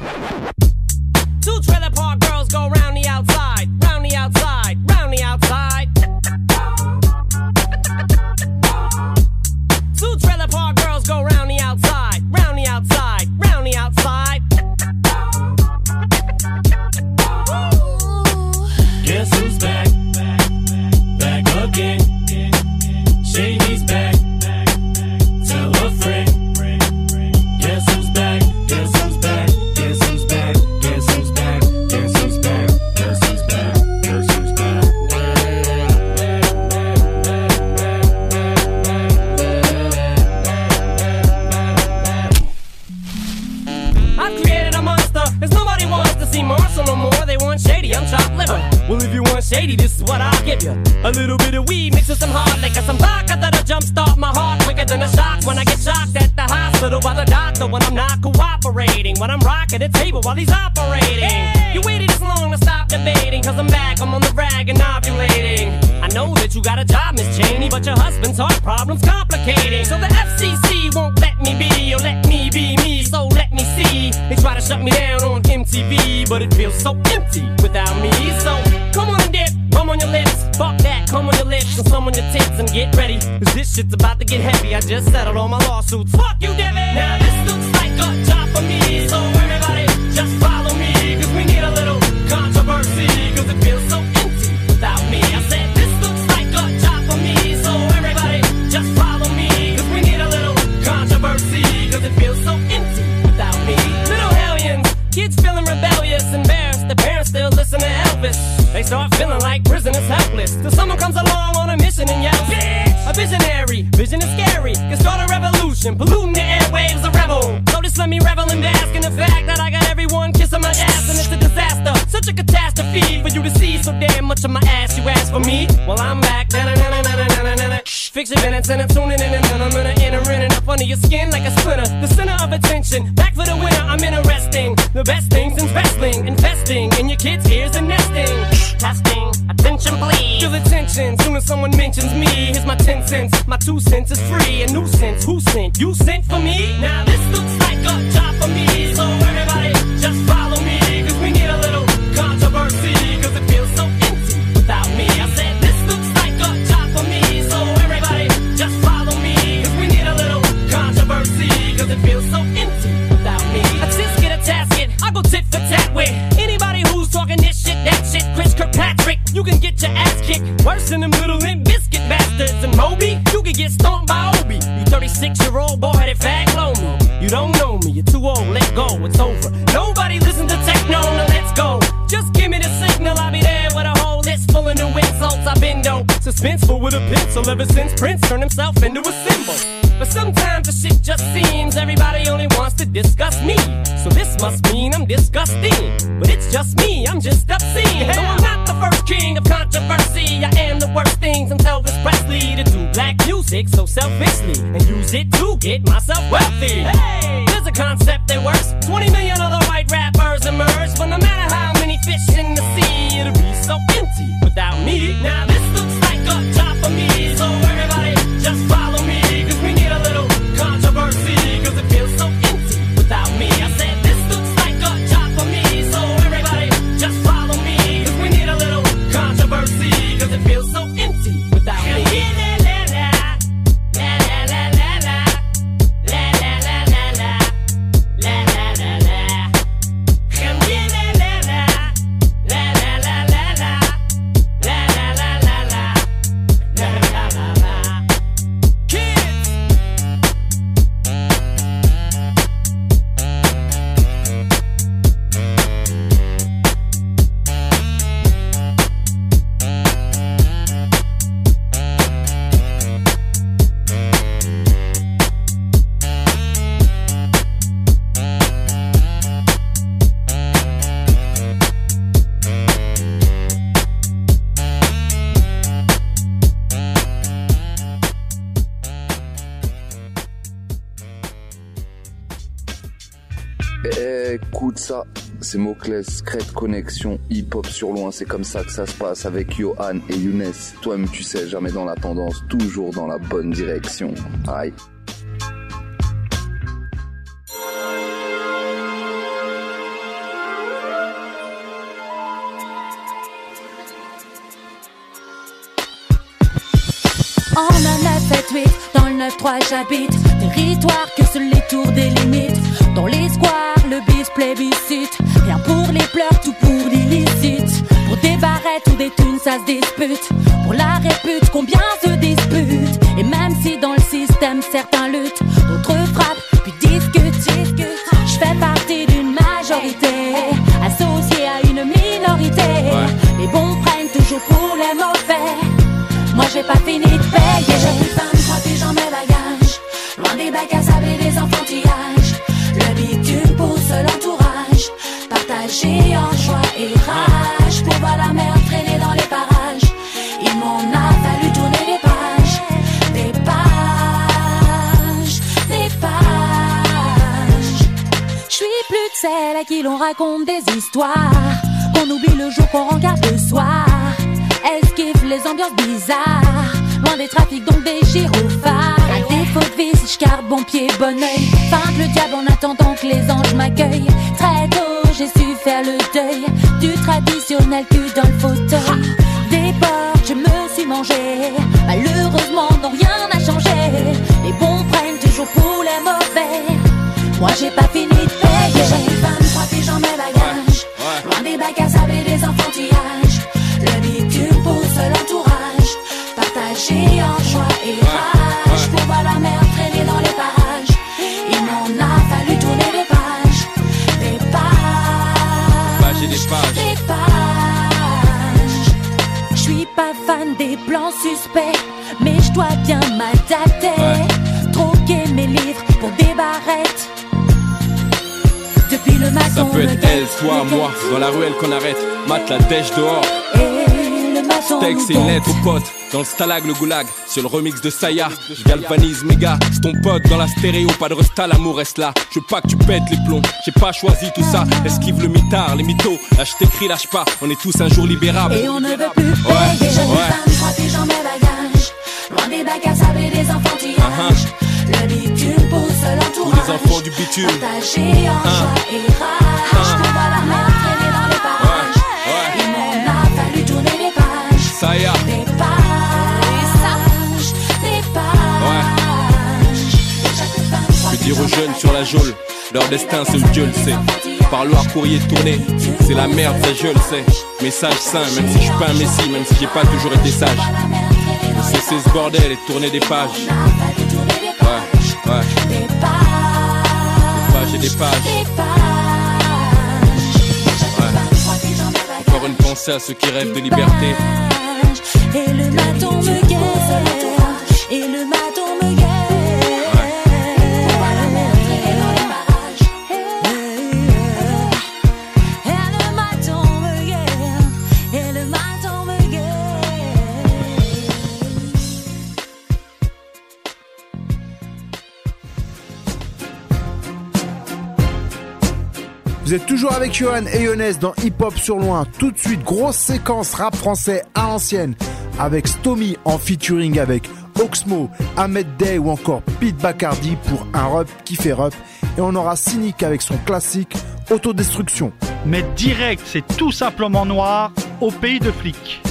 Two trailer park girls go round the outside, round the outside, round the outside. Two trailer park girls go round the outside, round the outside, round the outside. Guess who's back? Back again. Shady's back. Tell a friend. Guess who's back? Guess who's back? Guess who's back? Guess who's back? Guess who's back? Guess who's back? Guess who's back? I've created a monster, cause nobody wants to see Marshall no more. They want Shady, I'm chopped liver. Well, if you want Shady, this is what I'll give you. A little bit of weed mixed with some hard liquor, some vodka that'll jumpstart my heart quicker than a shock when I get shocked at the hospital by the doctor when I'm not cooperating. When I'm rocking the table while he's operating. Hey! You waited this long to stop debating, cause I'm back, I'm on the rag and ovulating. I know that you got a job, Miss Cheney, but your husband's heart problem's complicating. So the F C C won't let me be, or let me be me, so let me see. They try to shut me down on M T V, but it feels so empty without me. So come on and dip, come on your lips, fuck that, come on your lips and some on your tits and get ready, cause this shit's about to get heavy. I just settled all my lawsuits. Fuck you, Devin! Now this looks like a job for me, so everybody just follow me, cause we need a little controversy, cause it feels so empty without me. I said this looks like a job for me, so everybody just follow me, cause we need a little controversy, cause it feels so empty without me. Little hellions, kids feeling rebellious, embarrassed, the parents still listen to Elvis. They start feeling like prisoners helpless, till someone comes along on a mission and yells, bitch! A visionary, vision is scary, can start a revolution, polluting the airwaves, a rebel. So just let me revel and bask in the fact that I got everyone kissing my ass, and it's a disaster, such a catastrophe for you to see so damn much of my ass. You ask for me? Well, I'm back. Fix your minutes and I'm tuning in, and then I'm gonna enter in and up under your skin like a splinter. The center of attention, back for the winner. I'm interesting. The best things in wrestling, investing in your kids' ears and nesting. Testing, attention please. Feel the tension soon as someone mentions me. Here's my ten cents, my two cents is free. A nuisance, who sent? You sent for me? Now this looks like a job for me, so everybody just follow me, cause we need a little controversy, cause it feels so empty without me. I said this looks like a job for me, so everybody just follow me, cause we need a little controversy, cause it feels so empty without me. I just get a tasket, I go tit for tat with anybody who's talking this shit, that shit. Chris Kirkpatrick, you can get your ass kicked worse than them little Limp Biscuit bastards. And Moby, you can get stomped by Obi. You thirty-six year old boy, that fag blow me. You don't it's over. Nobody listen to techno, now let's go. Just give me the signal, I'll be there with a whole list full of new insults. I've been though suspenseful with a pencil ever since Prince turned himself into a symbol. But sometimes the shit just seems everybody only wants to discuss me. So this must mean I'm disgusting. But it's just me, I'm just obscene. No, I'm not the first king of controversy. I am the worst thing since Elvis Presley to do black music so selfishly and use it to get myself wealthy. Hey, there's a concept that works. twenty million other white rappers emerge, but no matter how many fish in the sea, it'll be so empty without me. Now this looks like a job for me, so everybody just follow me, cause we need a little controversy, cause it feels so empty without me. I said this looks like a job for me, so everybody just follow me, cause we need a little controversy, cause it feels so empty without me. Écoute ça, c'est Moclès, Crête Connexion, hip-hop sur loin, c'est comme ça que ça se passe avec Johan et Younes. Toi-même tu sais, jamais dans la tendance, toujours dans la bonne direction. Aïe. En un neuf sept huit, dans le neuf trois j'habite. Territoire que seuls les tours délimitent. Dans les squares, le bis plébiscite. Rien pour les pleurs, tout pour l'illicite. Pour des barrettes ou des thunes, ça se dispute. Pour la répute, combien se disputent. Et même si dans le système certains luttent, d'autres frappent, puis discutent. Je fais partie d'une majorité, associée à une minorité. Les bons prennent toujours pour les mauvais. Moi j'ai pas fini de payer. J'ai vingt-trois piges dans mes bagages, loin des bacs à sable et des enfantillages. Le bitume pousse l'entourage, partagé en joie et rage. Pour voir la mer traîner dans les parages, il m'en a fallu tourner des pages. Des pages, des pages. J'suis plus de celle à qui l'on raconte des histoires, qu'on oublie le jour, qu'on regarde le soir. Esquive les ambiances bizarres, loin des trafics donc des gyrophares. À défaut de vie, si j'garde bon pied, bon oeil, feinte le diable en attendant que les anges m'accueillent. Très tôt, j'ai su faire le deuil du traditionnel cul dans le fauteuil. Des portes, je me suis mangé, malheureusement non rien n'a changé. Les bons prennent toujours pour les mauvais. Moi j'ai pas fini de payer. J'ai vingt-trois piges dans mes bagages, loin des bacs à sable et des enfantillages. Le bitume pousse l'entourage, partagé en joie et rage. Pour voir la mer traîner dans les parages, il m'en a fallu tourner des pages. Des pages, Page et des pages. des pages. J'suis pas fan des plans suspects, mais j'dois bien m'adapter. Troquer mes livres pour des barrettes. Depuis le matin, Ça peut être elle, toi, moi, dans la ruelle qu'on arrête. Mate la dèche dehors. Steak, c'est une lettre au pote. Dans le stalag, le goulag, sur le remix de Saya. Je galvanise méga, c'est ton pote dans la stéréo. Pas de resta, l'amour reste là. Je veux pas que tu pètes les plombs, j'ai pas choisi tout ça. Esquive le mitard, les mythos. Là je t'écris, lâche pas, on est tous un jour libérables. Et on ne veut plus payer. Ouais, J'ai ouais. vingt-trois piges dans mes bagages, loin des bacs à sable et des enfantillages. Le bitume pousse Tous l'entourage, les enfants du bitume. partagé en joie et rage. Pour voir la mer traîner dans les parages, il m'en a fallu tourner des pages. Saya. Des pages, des pages. Je veux dire aux jeunes sur la geôle, leur destin seul Dieu le sait. Parloir, courrier tourné, c'est la merde, ça je le sais. Message sain, même si je suis pas un messie, même si j'ai pas toujours été sage. Faut cesser ce bordel et tourner des pages. Ouais, ouais. Des pages et des pages. penser à ceux qui rêvent de liberté. Et le maton me guette, et le maton me guette. On va la montrer dans les parages. Et le maton me guette, et le maton me guette. Vous êtes toujours avec Johan et Younes dans Hip Hop sur Loin. Tout de suite, grosse séquence rap français à l'ancienne avec Stomy en featuring avec Oxmo, Ahmed Day ou encore Pete Bacardi pour un rap qui fait rap. Et on aura Cynic avec son classique Autodestruction. Mais direct, c'est tout simplement noir au pays de flics.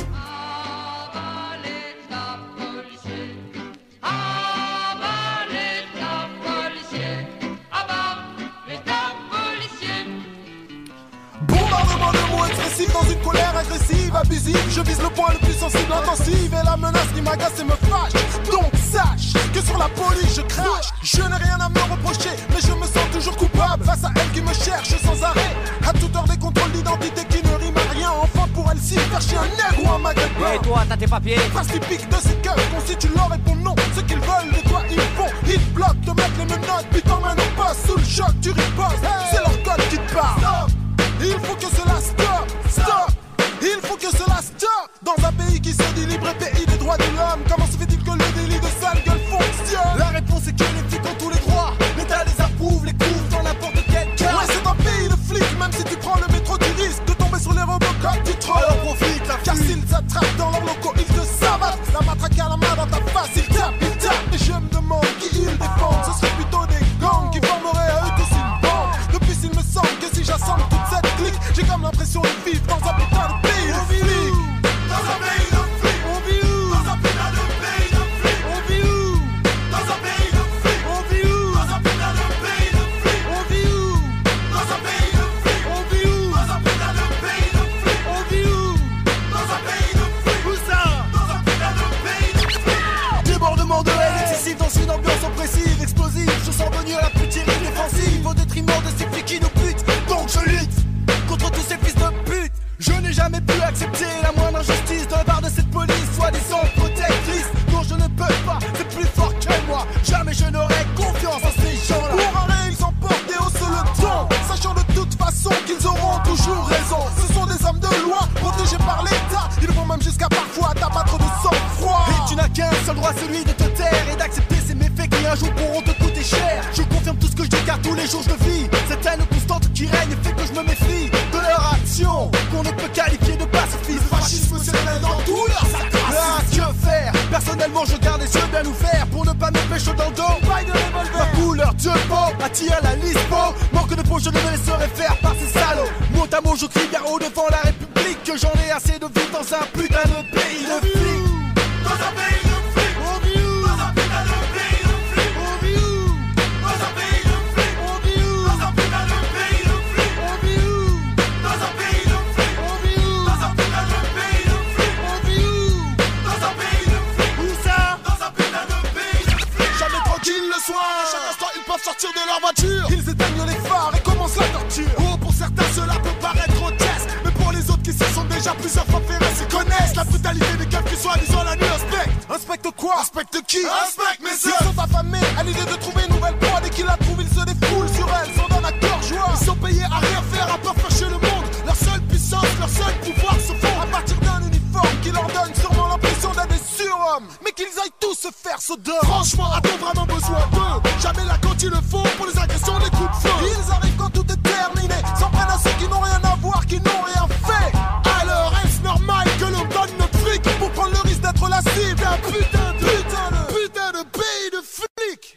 Bombardement de mots expressifs dans une colère agressive, abusive. Je vise le point le plus sensible, intensive. Et la menace qui m'agace et me fâche. Donc sache que sur la police je crache. Je n'ai rien à me reprocher, mais je me sens toujours coupable face à elle qui me cherche sans arrêt. À toute heure des contrôles d'identité qui ne riment à rien. Enfin pour elle, si faire chier un nègre ou un maghreb blanc. Et toi, t'as tes papiers? Phrase typique de ces keufs constitue leur et ton nom. Ce qu'ils veulent de toi, ils font. Ils bloquent, te mettent les menottes, puis t'emmènent au poste. Sous le choc, tu riposes. C'est leur code qui te parle. Stop. Il faut que cela stop, stop. Il faut que cela stop. Dans un pays qui se dit libre et pays des droits de l'homme, comment se fait-il que le délit de sale gueule fonctionne? La réponse est que les flics ont tous les droits. L'État les approuve, les couvre dans n'importe quel cas. Ouais, c'est un pays de flics, même si tu prends le métro, tu risques de tomber sur les robots comme tu trolles. Alors profite, la car s'ils t'attrapent dans leurs locaux, ils te sabattent. La matraque à la main dans ta face, ils tapent, ils tapent. Et je me demande qui ils défendent. Ce serait plutôt des gangs qui formeraient à eux tous une bande. De plus, il me semble que si j'assemble toute cette clique, j'ai comme l'impression de vivre dans un putain de pays de flics. Dans un pays de flics, on vit où? Dans un putain de pays de flics, on vit où? Dans un pays de flics, on vit où? Dans un putain de pays de flics, on vit où? Dans un pays de flics, on vit où? Dans un putain de pays de flics, on vit où? Dans un pays de flics, où ça? Dans un putain de pays de flics. Débordement de haine excessif dans une ambiance oppressive, explosive. Je sens venir la plus terrible défensive au détriment de ces flics qui nous butent. Donc je lutte contre tous ces fils de pute. Je n'ai jamais pu accepter la moindre injustice de la part de cette police, soi-disant protectrice. Non, je ne peux pas, c'est plus fort que moi. Jamais je n'aurai confiance en ces gens-là. Pour arrêter, ils emportent et haussent le ton, sachant de toute façon qu'ils auront toujours raison. Ce sont des hommes de loi, protégés par l'État. Ils vont même jusqu'à parfois t'abattre de sang-froid. Et tu n'as qu'un seul droit, celui de te taire et d'accepter ces méfaits qui un jour pourront te coûter cher. Je confirme tout ce que je dis car tous les jours je le vis. Cette haine constante qui règne fait que je me méfie de leur action, qu'on ne peut qualifier de pacifisme. Le fascisme s'élève dans tout leur sacralisme. Ah, que faire? Personnellement je garde les yeux bien ouverts pour ne pas me pécho dans le dos. Ma couleur de peau attire la lispo. Manque de peau je ne me laisserai faire par ces salauds. Mot à mot je crie bien haut devant la République que j'en ai assez de vivre dans un putain de pays de flics. Dans un pays de flics, on vit où? Dans un putain de pays de flics, on vit où? Dans un pays de flics, on vit où? Dans un putain de pays de flics, on vit où? Dans un pays de flics, on vit où? Dans un putain de pays de flics, on vit où? Dans un pays de flics, où ça? Dans un putain de pays de flics. Jamais tranquille le soir, à chaque instant ils peuvent sortir de leur voiture. Ils éteignent les phares et commencent la torture. Oh, pour certains cela peut paraître grotesque, mais pour les autres qui se sont déjà plusieurs fois ferrés s'y connaissent la brutalité des keufs qui soi-disant la nuit inspectent. Inspecte quoi? Inspecte qui? Inspecte mes œufs. Ils sont affamés à l'idée de trouver une nouvelle proie. Dès qu'ils la trouvent, ils se défoulent sur elle, s'en donnent à cœur joie. Ils sont payés à rien faire, à peur faire chier le monde. Leur seule puissance, leur seul pouvoir se font à partir d'un uniforme qui leur donne sûrement l'impression d'être des surhommes. Mais qu'ils aillent tous se faire soda. Franchement, a-t-on vraiment besoin d'eux? Jamais là quand il le faut pour les agressions, les coups de feu. Ils arrivent quand tout est terminé, s'en prennent à ceux qui n'ont rien à voir, qui n'ont rien fait. Alors est-ce normal que l'on donne notre fric pour prendre le risque d'être la cible d'un putain de putain de putain de pays de flics?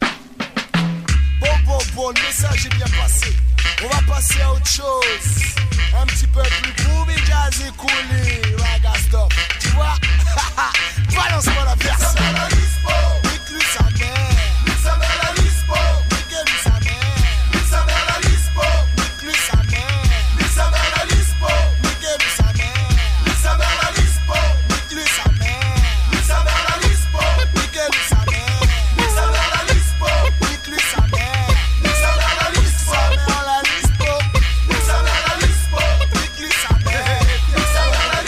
Bon bon bon, le message est bien passé. On va passer à autre chose. Un petit peu plus groovy, jazzy, coolly, raga stop. Tu vois? Balance-moi la version. Nique-lui sa mère. Nique sa mère la lispo. Nique-lui sa mère. Nique sa mère la lispo. Nique-lui sa mère. Nique sa mère la lispo. Nique-lui sa mère. Nique sa mère la lispo. Nique-lui sa mère. Nique sa mère la lispo. Nique-lui sa mère. Nique sa mère la lispo. Nique-lui sa mère. Nique sa mère la lispo. Nique sa mère la lispo. Nique sa mère la lispo. Nique-lui sa mère. Nique sa mère la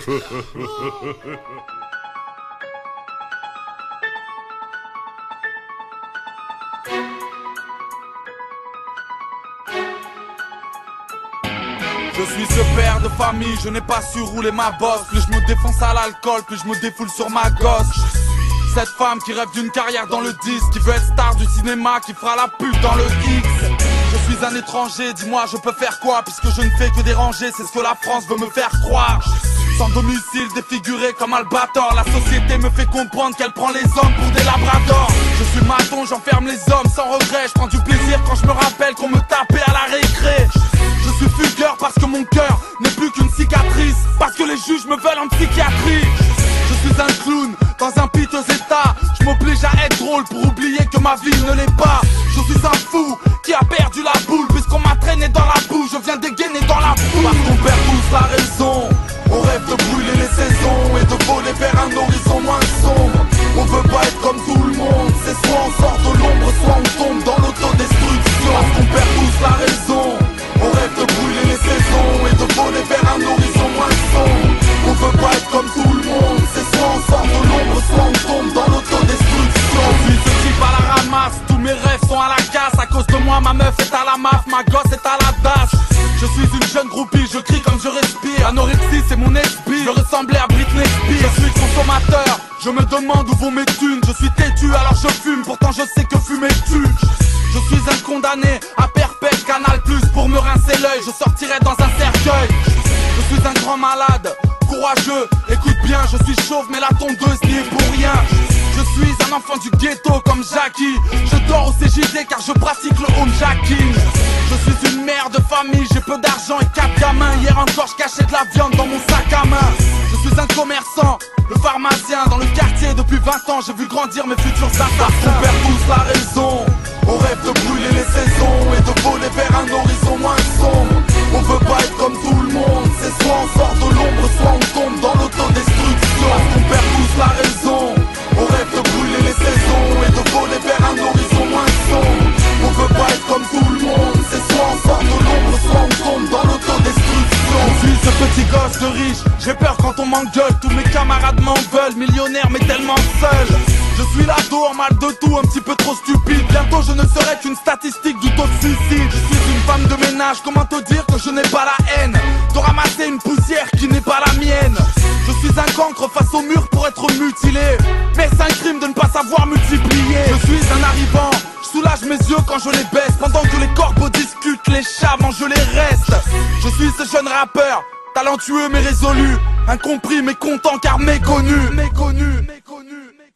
Je suis ce père de famille, je n'ai pas su rouler ma bosse. Plus je me défonce à l'alcool, plus je me défoule sur ma gosse. Cette femme qui rêve d'une carrière dans le disque, qui veut être star du cinéma, qui fera la pute dans le X. Je suis un étranger, dis-moi je peux faire quoi, puisque je ne fais que déranger, c'est ce que la France veut me faire croire. Sans domicile, défiguré comme Albator, la société me fait comprendre qu'elle prend les hommes pour des labradors. Je suis maton, j'enferme les hommes sans regret, je prends du plaisir quand je me rappelle qu'on me tapait à la récré. Je suis fugueur parce que mon cœur n'est plus qu'une cicatrice, parce que les juges me veulent en psychiatrie. Je suis un clown dans un piteux état, je m'oblige à être drôle pour oublier que ma vie ne l'est pas. Je suis un fou qui a perdu la boule, puisqu'on m'a traîné dans la boue, je viens dégainer dans la boue. Parce qu'on perd tous la raison, on rêve de brûler les saisons et de voler vers un horizon moins sombre. On veut pas être comme tout le monde, c'est soit on sort de l'ombre, soit on tombe dans l'autodestruction. Parce qu'on perd tous la raison, on rêve de brûler les saisons et de voler vers un horizon moins sombre. On veut pas être comme tout le monde, c'est soit on sort de l'ombre, soit on tombe dans l'autodestruction. Je suis ce type à la ramasse, tous mes rêves sont à la casse. À cause de moi ma meuf est à la maf, ma gosse est à la dash. Je suis une jeune groupie, je crie comme je respire. Anorexie c'est mon esprit, je ressemblais à Britney Spears. Je suis consommateur, je me demande où vont mes thunes. Je suis têtu alors je fume, pourtant je sais que fumer tue. Je suis un condamné à perpète, Canal Plus pour me rincer l'œil. Je sortirai dans un cercueil. Je suis un grand malade, courageux, écoute bien, je suis chauve mais la tondeuse n'y est pour rien. Je suis un enfant du ghetto comme Jackie. Je dors au C J D car je pratique le homejacking. Je suis une mère de famille, j'ai peu d'argent et quatre gamins. Hier encore je cachais de la viande dans mon sac à main. Je suis un commerçant, le pharmacien dans le quartier depuis vingt ans. J'ai vu grandir mes futurs assassins. On perd tous la raison, on rêve de brûler les saisons et de voler vers un horizon moins sombre. On veut pas être comme tout le monde, c'est soit on sort de l'ombre, soit on tombe dans l'autodestruction. Parce qu'on perd tous la raison, on rêve de brûler les saisons et de voler vers un horizon moins sombre. On veut pas être comme tout le monde, c'est soit on sort de l'ombre, soit on tombe dans l'autodestruction. Je suis ce petit gosse de riche, j'ai peur quand on m'engueule. Tous mes camarades m'en veulent, millionnaire mais tellement seul. Je suis l'ado en mal de tout, un petit peu trop stupide. Bientôt je ne serai qu'une statistique du taux de suicide. Je suis une femme de ménage, comment te dire que je n'ai pas la haine de ramasser une poussière qui n'est pas la mienne. Je suis un cancre face au mur pour être mutilé, mais c'est un crime de ne pas savoir multiplier. Je suis un arrivant, je soulage mes yeux quand je les baisse. Pendant que les corbeaux discutent, les chats mangent les restes. Je suis ce jeune rappeur, talentueux mais résolu, incompris mais content car méconnu. Méconnu, méconnu.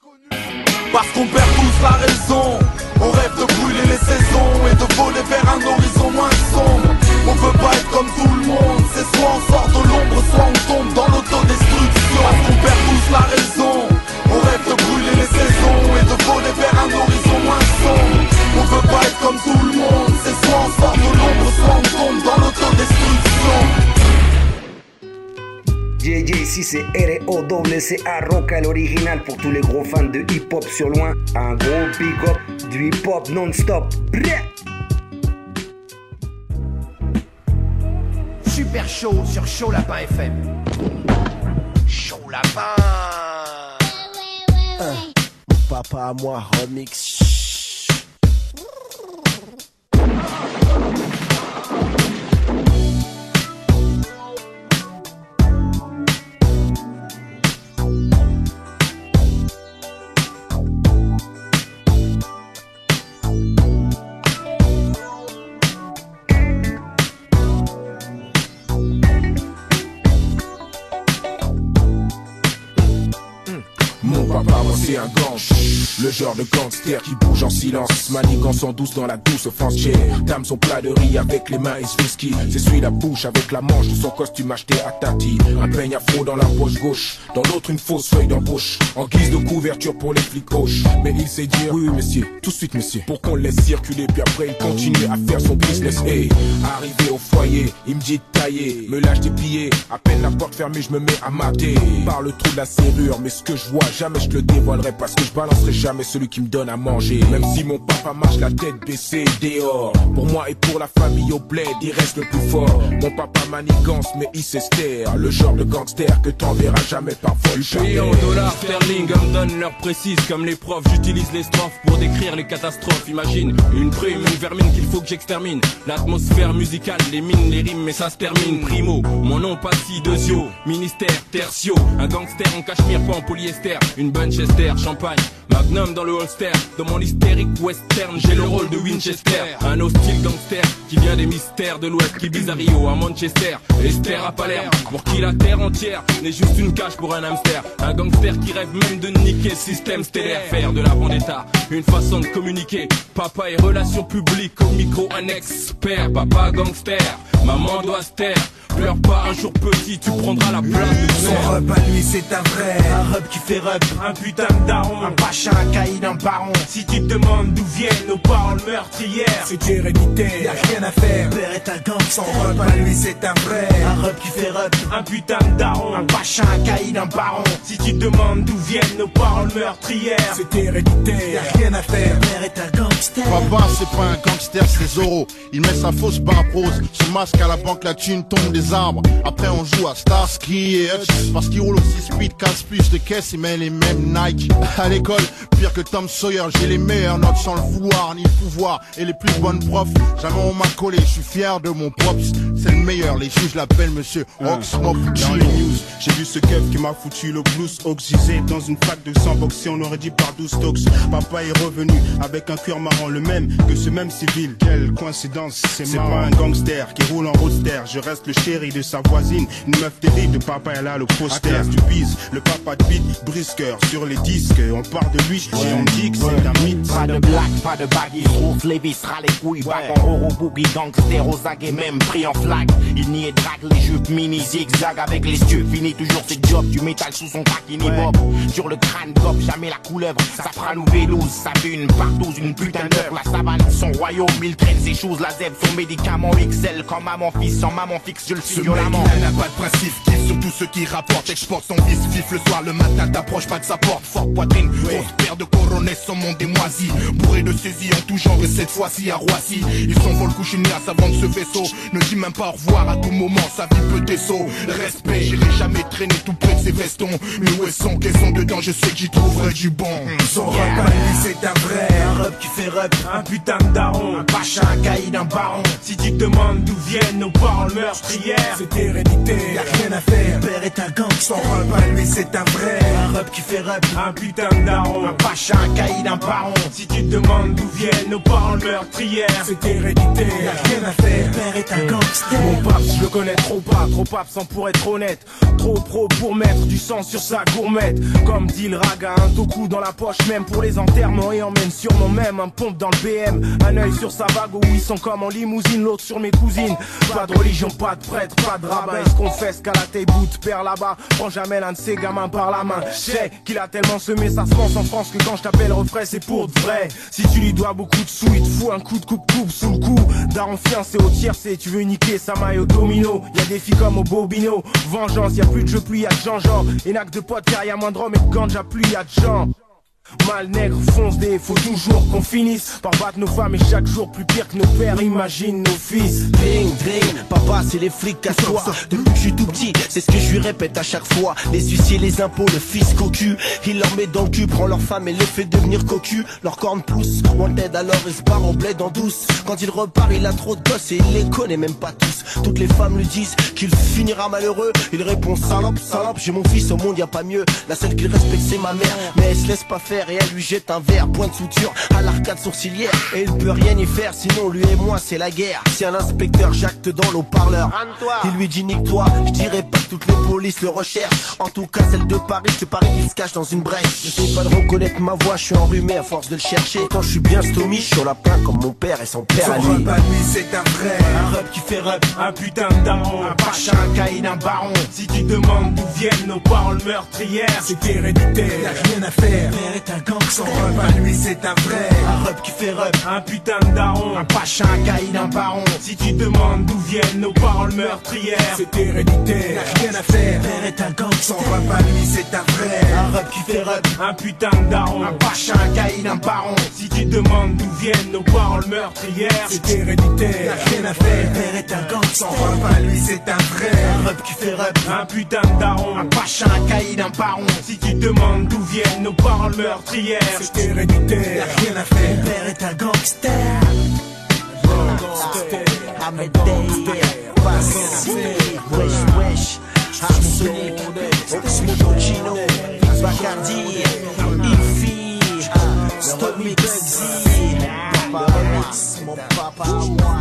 Parce qu'on perd tous la raison, on rêve de brûler les saisons et de voler vers un horizon moins sombre. On veut pas être comme tout le monde, c'est soit on sort de l'ombre, soit on tombe dans l'autodestruction. Parce qu'on perd tous la raison, on rêve de brûler les saisons et de voler vers un horizon moins sombre. On veut pas être comme tout le monde, c'est soit on sort de l'ombre, soit on tombe dans l'autodestruction. J J, ici c'est R O W C A Roca, l'original pour tous les gros fans de hip-hop sur loin. Un gros big up du hip-hop non-stop. Super chaud sur Chaud Lapin F M. Chaud Lapin. Euh, papa à moi remix. Papa, moi c'est un gang, le genre de gangster qui bouge en silence, manigance en douce dans la douce France J. Dame son plat de riz avec les mains et ce whisky, s'essuie la bouche avec la manche de son costume acheté à Tati. Un peigne afro dans la poche gauche, dans l'autre une fausse feuille d'embauche, en guise de couverture pour les flics hoches. Mais il sait dire, oui oui messieurs, tout de suite messieurs, pour qu'on le laisse circuler, puis après il continue à faire son business. Hey, arrivé au foyer, il me dit de tailler, me lâche des billets, à peine la porte fermée je me mets à mater. Par le trou de la serrure, mais ce que je vois jamais je te le dévoilerai, parce que je balancerai jamais celui qui me donne à manger. Même si mon papa marche la tête baissée dehors, pour moi et pour la famille au bled, il reste le plus fort. Mon papa manigance mais il s'estère, le genre de gangster que t'enverras jamais par vol. Payé en dollars sterling, on me donne l'heure précise. Comme les profs, j'utilise les strophes pour décrire les catastrophes. Imagine une brume, une vermine qu'il faut que j'extermine. L'atmosphère musicale, les mines, les rimes, mais ça se termine. Primo, mon nom pas si deuxio, ministère, tertio. Un gangster en cachemire, pas en polyester. Une Bunchester, champagne, Magnum dans le holster. Dans mon hystérique western, j'ai le rôle de Winchester. Un hostile gangster qui vient des mystères de l'ouest, qui vise à Rio, à Manchester, Esther à Palerme. Pour qui la terre entière n'est juste une cage pour un hamster. Un gangster qui rêve même de niquer le système stellaire. Faire de la vendetta une façon de communiquer. Papa et relations publiques, au micro un expert. Papa gangster, maman doit se taire. Pleure pas, un jour petit, tu prendras la place de son père. rep à lui c'est un vrai, un rep qui fait rep, un putain de daron, un pacha, un caïd, un baron. Si tu te demandes d'où viennent nos paroles meurtrières, c'est héréditaire, y'a rien à faire, père est un gang. Son rep à lui c'est un vrai, un rep qui fait rep, un putain de daron, un pacha, un caïd, un baron. Si tu te demandes d'où viennent nos paroles meurtrières, c'est héréditaire, y'a rien à faire, père est un gangster. Papa c'est pas un gangster, c'est Zoro. Il met sa fausse barbe rose, son masque à la banque, la thune tombe des arbres. Après on joue à Starsky et Hutch, parce qu'il roule aussi speed, casse plus de caisses, il met les mêmes Nike. À l'école, pire que Tom Sawyer, j'ai les meilleures notes sans le vouloir ni le pouvoir, et les plus bonnes profs, jamais on m'a collé, je suis fier de mon props, c'est le meilleur, les juges l'appellent monsieur Oxmob. Dans les news, j'ai vu ce kev qui m'a foutu le blues. Oxysé dans une fac de sang boxé, on aurait dit par douze tox. Papa est revenu avec un cuir marron, le même que ce même civil. Quelle coïncidence, c'est C'est pas un gangster qui roule en roadster, je reste le chéri de sa voisine. Une meuf d'élite de papa, elle a le poster du bise. Le papa de beat, brisqueur sur les disques. On part de lui et on dit que c'est un mythe. Pas de blague, pas de baggy, rose, Lévis, sera les couilles, bague en roro, boogie, gangster, aux agues et même pris en flag. Il niait drague, les jupes mini, zigzag avec les yeux finis, toujours ses jobs, du métal sous son taquini bob. Sur le crâne gobe, jamais la couleuvre, ça fera nous vélouse, ça fait une partouze, une putain d'heure. La savane, son royaume, il traîne ses choses, la zèbre, son médicament X L, comme maman fils, sans maman fixe, je le suis violemment. Il n'a pas de principe, kiffe sur tous ceux qui rapportent. Exporte son vice, vif le soir, le matin, t'approches pas de sa porte. Forte poitrine, grosse paire de coronets, son monde est moisi. Bourré de saisie en tout genre, et cette fois-ci à Roissy. Ils s'envolent coucher une glace avant de ce vaisseau. Ne dis même pas au revoir à tout moment, sa vie peut déceau. Respect, j'irai jamais traîner tout près de ses vestons. Mais où est son caisson dedans, je sais que j'y trouverai du bon. Son rep à lui c'est un vrai, un rep qui fait rep, un putain de daron, un pacha, un caïd, un baron. Si tu te demandes d'où viennent nos paroles meurtrières, c'est héréditaire, y'a rien à faire, père est un gang. Son rep à lui c'est un vrai, un rep qui fait rep, un putain de daron, un pacha, un caïd, un baron. Si tu te demandes d'où viennent nos paroles meurtrières, c'est héréditaire, y'a rien à faire, père est un gangster. Mon pape, je le connais trop pas, trop absent pour être honnête. Trop pro pour mettre du sang sur sa gourmette. Comme dit le raga, un toku dans la poche même pour les enterrements. Et emmène sûrement même un pompe dans le B M. Un œil sur sa vague où ils sont comme en limousine, l'autre sur mes cousines. Pas de religion, pas de prêtre, pas de rabbin. Il se confesse qu'à la taille bout perd là-bas. Prends jamais l'un de ses gamins par la main. J'sais qu'il a tellement semé, ça se pense en France que quand je t'appelle refrais c'est pour de vrai. Si tu lui dois beaucoup de sous, il te fout un coup de coupe-coupe sous le cou. Daron fiancé au tiercé, tu veux niquer sa maille au domino. Y'a des filles comme au Bobino. Vengeance, y'a plus de jeu, plus y'a de Jean-Jean. Et n'a que de potes car y'a moins de rhum et de ganja, plus y'a de gens. Mal nègre, fonce des, faut toujours qu'on finisse par battre nos femmes et chaque jour plus pire que nos pères, imagine nos fils. Dring, dring, papa c'est les flics à soi. Depuis que je suis tout petit, c'est ce que je lui répète à chaque fois. Les huissiers, les impôts, le fils cocu. Il leur met dans le cul, prend leur femme et les fait devenir cocu. Leurs cornes poussent, wanted alors ils se barrent en bled en douce. Quand il repart, il a trop de gosses et il les connaît même pas tous. Toutes les femmes lui disent qu'il finira malheureux. Il répond salope, salope, j'ai mon fils au monde, y a pas mieux. La seule qu'il respecte c'est ma mère, mais elle se laisse pas faire. Et elle lui jette un verre, point de suture à l'arcade sourcilière. Et il peut rien y faire, sinon lui et moi c'est la guerre. Si un inspecteur jacte dans l'eau-parleur, il lui dit nique-toi, je dirais pas que toutes les polices le recherchent. En tout cas celle de Paris, je parie qu'il se cache dans une brèche. Je sais pas de reconnaître ma voix, je suis enrhumé à force de le chercher. Quand je suis bien stomy, je suis au lapin comme mon père et son père à lui. Son rep à lui c'est un vrai, un rep qui fait rep, un putain de daron, un pacha, un caïd, un baron. Si tu demandes d'où viennent nos paroles meurtrières, c'est héréditaire, y'a rien à faire, père est un gang. Son rep à lui c'est un vrai. Un rep qui fait rep, un putain de daron. Un pacha, un caïd, un baron. Si tu demandes d'où viennent nos paroles meurtrières, c'est héréditaire, y'a rien à faire. Père est un gang. Son rep à lui c'est un vrai. Un rep qui fait rep, un putain de daron. Un pacha, un caïd, un baron. Si tu demandes d'où viennent nos paroles meurtrières, c'est héréditaire, y'a rien à faire. Père est un gang. Son rep à lui c'est un vrai. Un rep qui fait rep, un putain de daron. Un pacha, un caïd, un baron. Si tu demandes d'où viennent nos paroles meurtrières, c'est héréditaire, y'a rien à faire. Père est un gangster. I'm a day, wesh wesh, Arsenic, Oxmo Chino, Bacardi, Ifi, Stormy Bugsy, Papa Rex, mon papa moi.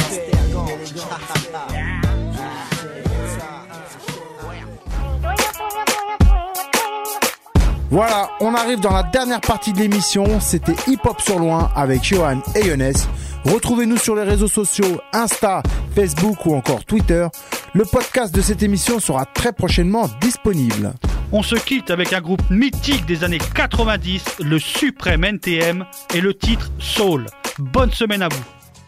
Voilà, on arrive dans la dernière partie de l'émission. C'était Hip Hop sur Loin avec Johan et Younes. Retrouvez-nous sur les réseaux sociaux, Insta, Facebook ou encore Twitter. Le podcast de cette émission sera très prochainement disponible. On se quitte avec un groupe mythique des années quatre-vingt-dix, le Suprême N T M, et le titre Soul. Bonne semaine à vous.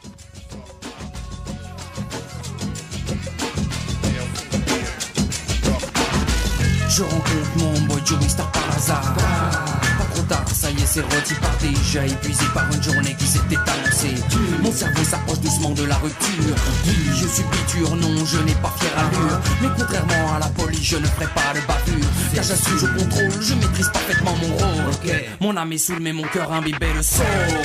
Je rencontre mon boy Joey Star par hasard. Pas trop tard, ça y est, c'est rôti par déjà épuisé par une journée qui s'était annoncée. Mon cerveau s'approche doucement de la rupture. Je suis piture, non, je n'ai pas fière allure. Mais contrairement à la police, je ne ferai pas de bavure. Car j'assume, je contrôle, je maîtrise parfaitement mon rôle. Okay. Mon âme est saoule, mais mon cœur imbibé le soul.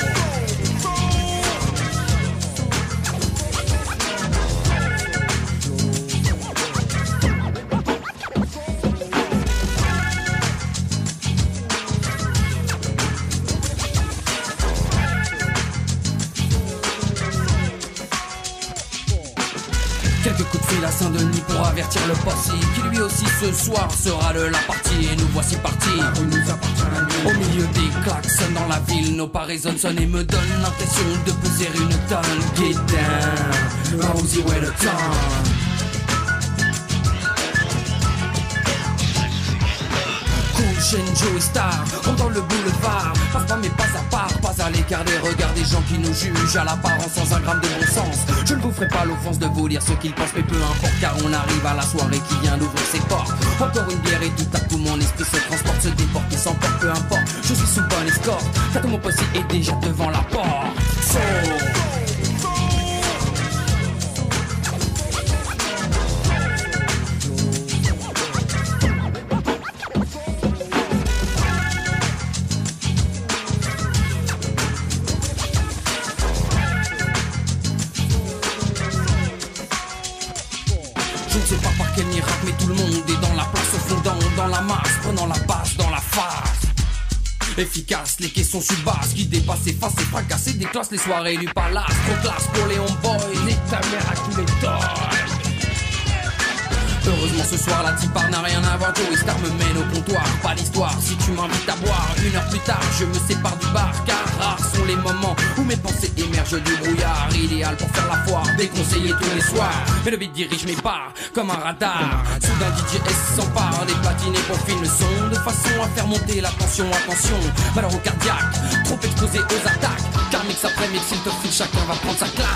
Quelques coups de fil à Saint-Denis pour avertir le posse qui lui aussi ce soir sera de la partie. Et nous voici partis au milieu des klaxons dans la ville. Nos pas résonnent, sonnent et me donnent l'impression de peser une tonne. Get down, Rosie where the tongue. Joey Star, on dans le boulevard, passe pas mais pas à part, pas à l'écart des regards des gens qui nous jugent à l'apparence sans un gramme de bon sens. Je ne vous ferai pas l'offense de vous dire ce qu'ils pensent, mais peu importe car on arrive à la soirée qui vient d'ouvrir ses portes. Encore une bière et tout à coup mon esprit se transporte, se déporte et s'emporte, peu importe. Je suis sous bonne escorte, car tout mon posse est déjà devant la porte. So mais tout le monde est dans la place, au fondant dans la masse, prenant la base dans la face. Efficace, les caissons subasses qui dépassent, effacent et fracassent et déclassent les soirées du palace. Trop classe pour les homeboys, nique ta mère à tous les toys. Heureusement ce soir la tipare n'a rien à voir. Joey Star me mène au comptoir. Pas d'histoire si tu m'invites à boire. Une heure plus tard je me sépare du bar. Car rares sont les moments où mes pensées émergent du brouillard. Idéal pour faire la foire, déconseillé tous les soirs. Mais le beat dirige mes pas comme un radar. Soudain D J S s'empare des platines et profile le son de façon à faire monter la tension. Attention, malheur au cardiaque, trop exposé aux attaques. Car mix après mix il te file, chacun va prendre sa claque.